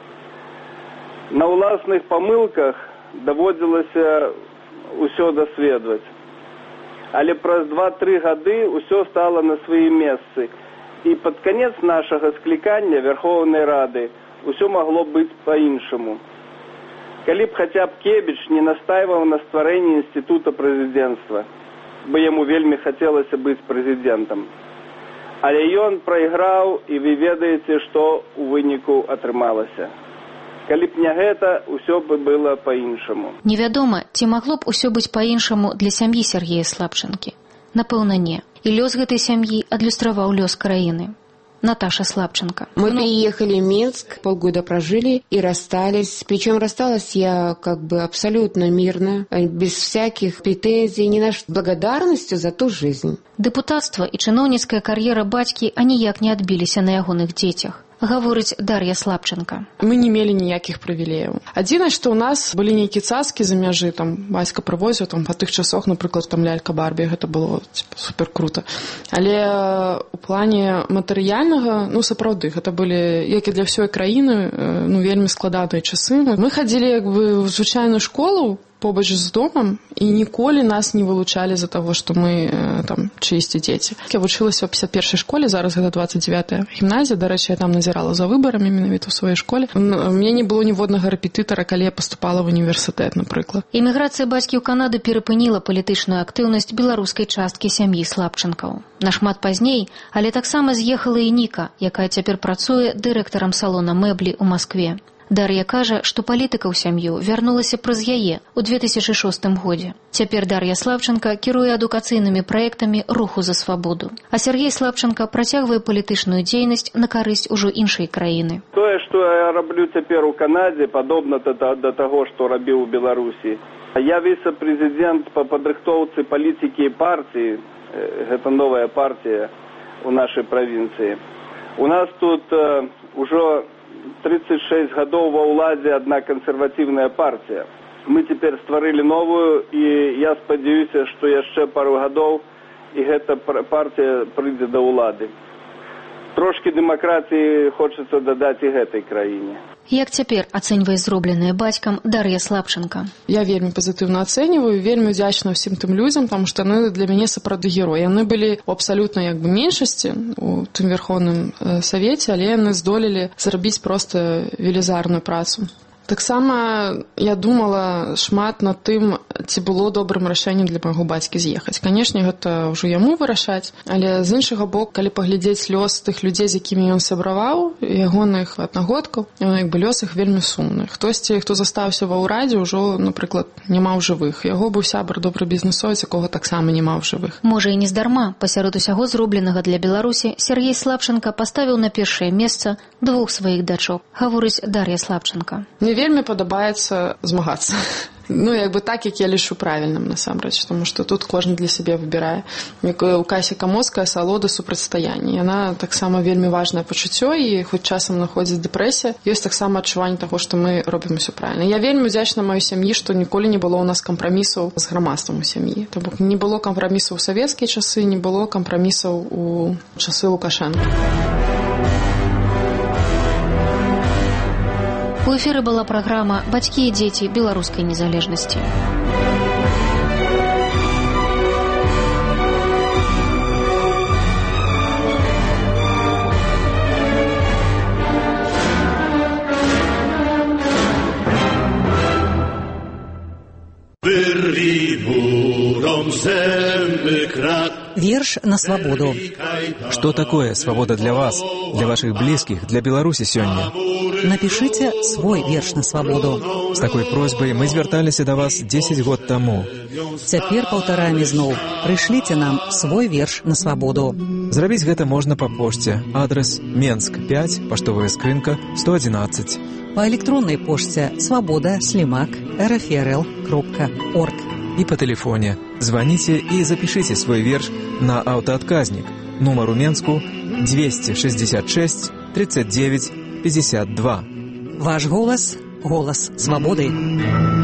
[SPEAKER 5] На ўласных памылках даводзілася усё даследаваць. Але праз 2-3 гады ўсё стала на сваім месцы. І пад канец нашага склікання Верховнай Рады ўсё магло быць па-іншаму. Калі б хаця б Кебіч не настайваў на стварэнні інстытута прэзідэнцтва, бо яму вельмі хацелася быць прэзідэнтам. Але ён прайграў, і вы ведаеце, што ў выніку атрымалася. Калі б не гэта, усё бы было па-іншаму.
[SPEAKER 27] Невядома, ці магло б усё быць па-іншаму для сям'і Сергея Слабчынкі. Напэўна, не. І лёс гэтай сям'і адлюстраваў лёс краіны. Наташа Слабченко.
[SPEAKER 8] Мы приехали в Минск, полгода прожили и расстались. Причем рассталась я абсолютно мирно, без всяких претензий, ни на что, благодарностью за ту жизнь.
[SPEAKER 27] Дэпутацтва і чыноўніцкая кар'ера бацькі аніяк не адбіліся на ягоных дзецях. Гаворыць Дар'я Слабченко.
[SPEAKER 6] Мы не мелі ніякіх прывілеяў. Адзінае, што ў нас былі нейкія цацкі за мяжы, там бацька прывозіў, там па тых часах, напрыклад, там лялька Барбі, гэта было супер круто. Але у плане матэрыяльнага, сапраўды, гэта былі, як і для ўсёй краіны, вельмі складаныя часы. Мы хадзілі ў звычайную школу побач з домам, і ніколі нас не вылучалі за таго, што мы там чыйсьці дзеці. Я вучылася ў 51-й школе, зараз гэта 29-я гімназія, дарэчы, я там назірала за выбарамі менавіта ў сваёй школе. У мяне не было ніводнага рэпетытара, калі я паступала в універсітэт, напрыклад.
[SPEAKER 27] Эміграцыя бацькі ў Канаду перапыніла палітычную актыўнасць беларускай часткі сям'і Слабчынкаў. Нашмат пазней, але таксама з'ехала і Ніка, якая цяпер працуе дырэктарам салона мэблі ў Маскве. Дар'я кажа, што палітыка ў сям'ю вярнулася праз яе ў 2006 годзе. Цяпер Дар'я Слабченко кіруе адукацыйнымі праектамі руху за свабоду. А Сергей Слабченко працягвае палітычную дзейнасць на карысць ужо іншай краіны.
[SPEAKER 5] Тое, што я раблю цяпер у Канадзе, падобна да таго, што рабіў у Беларусі. Я віцэ-прэзідэнт па падрыхтоўцы палітыкі і партыі. Гэта новая партія у нашай правінцыі. У нас тут ужо 36 гадоў ва ўладзе адна кансерватыўная партія. Мы цяпер стварылі новую, і я спадзяюся, што яшчэ пару гадоў і гэта партія прыйдзе да ўлады. Трошкі дэмакратыі хочацца дадаць і гэтай краіне.
[SPEAKER 27] Як цяпер ацэньвае зробленае бацькам Дар'я Слабченко?
[SPEAKER 6] Я вельмі пазітыўна ацэньваю, вельмі удзячна ўсім тым людзям, таму што яны для мяне сапраўды героі. Яны былі ў абсалютнай меншасці у тым верхоўным савеце, але яны здолелі зрабіць проста велізарную працу. Таксама я думала шмат над тым, ці было добрым рашэннем для майго бацькі з'ехаць. Канешне, гэта ўжо яму вырашаць, але з іншага боку, калі паглядзець лёс тых людзей, з якімі ён сябраваў, ягоных аднагодкаў, лёс іх вельмі сумны. Хтосьці, хто застаўся ва ўрадзе, ўжо, напрыклад, няма ў жывых. Яго быў сябар добры бізнесовец, якога таксама няма ў жывых.
[SPEAKER 27] Можа, і не здарма, пасярод усяго зробленага для Беларусі, Сергей Слабченко паставіў на першае месца двух сваіх дачок, гаворыць Дар'я Слабченко.
[SPEAKER 6] Вельмі падабаецца змагацца. Так, як я лічу правільным, насамрэч, тому што тут кожны для сябе выбірае. Як у Касі Камоцкая «Асалода супрацьстаяння». Яна таксама вельмі важнае пачуццё, і хоць часам находзіць дэпрэсія, ёсць таксама адчуванне таго, што мы робім усё правільна. Я вельмі удзячна маёй сям'і, што ніколі не было ў нас кампрамісаў з грамадствам у сям'і. То бок не было кампрамісаў у савецкія часы, не было кампрамісаў у часы Лукашэнка.
[SPEAKER 27] У эфіры была праграма «Бацькі і дзеці беларускай незалежнасці».
[SPEAKER 9] Верш на свободу.
[SPEAKER 11] Что такое свобода для вас, для ваших близких, для Беларуси сёння?
[SPEAKER 9] Напишите свой верш на свободу.
[SPEAKER 11] С такой просьбой мы зверталіся до вас 10 год тому.
[SPEAKER 9] Цяпер паўтараем ізноў. Прышліце нам свой верш на свободу.
[SPEAKER 11] Зрабіць гэта можна па пошце. Адрес Менск 5, паштовая скрынка 111.
[SPEAKER 9] По электронной пошце svoboda@rfrl.org.
[SPEAKER 11] И по телефоне. Звоните и запишите свой верш на автоотказник. Номер у Менску 266 39 52.
[SPEAKER 9] Ваш голос – голос свободы.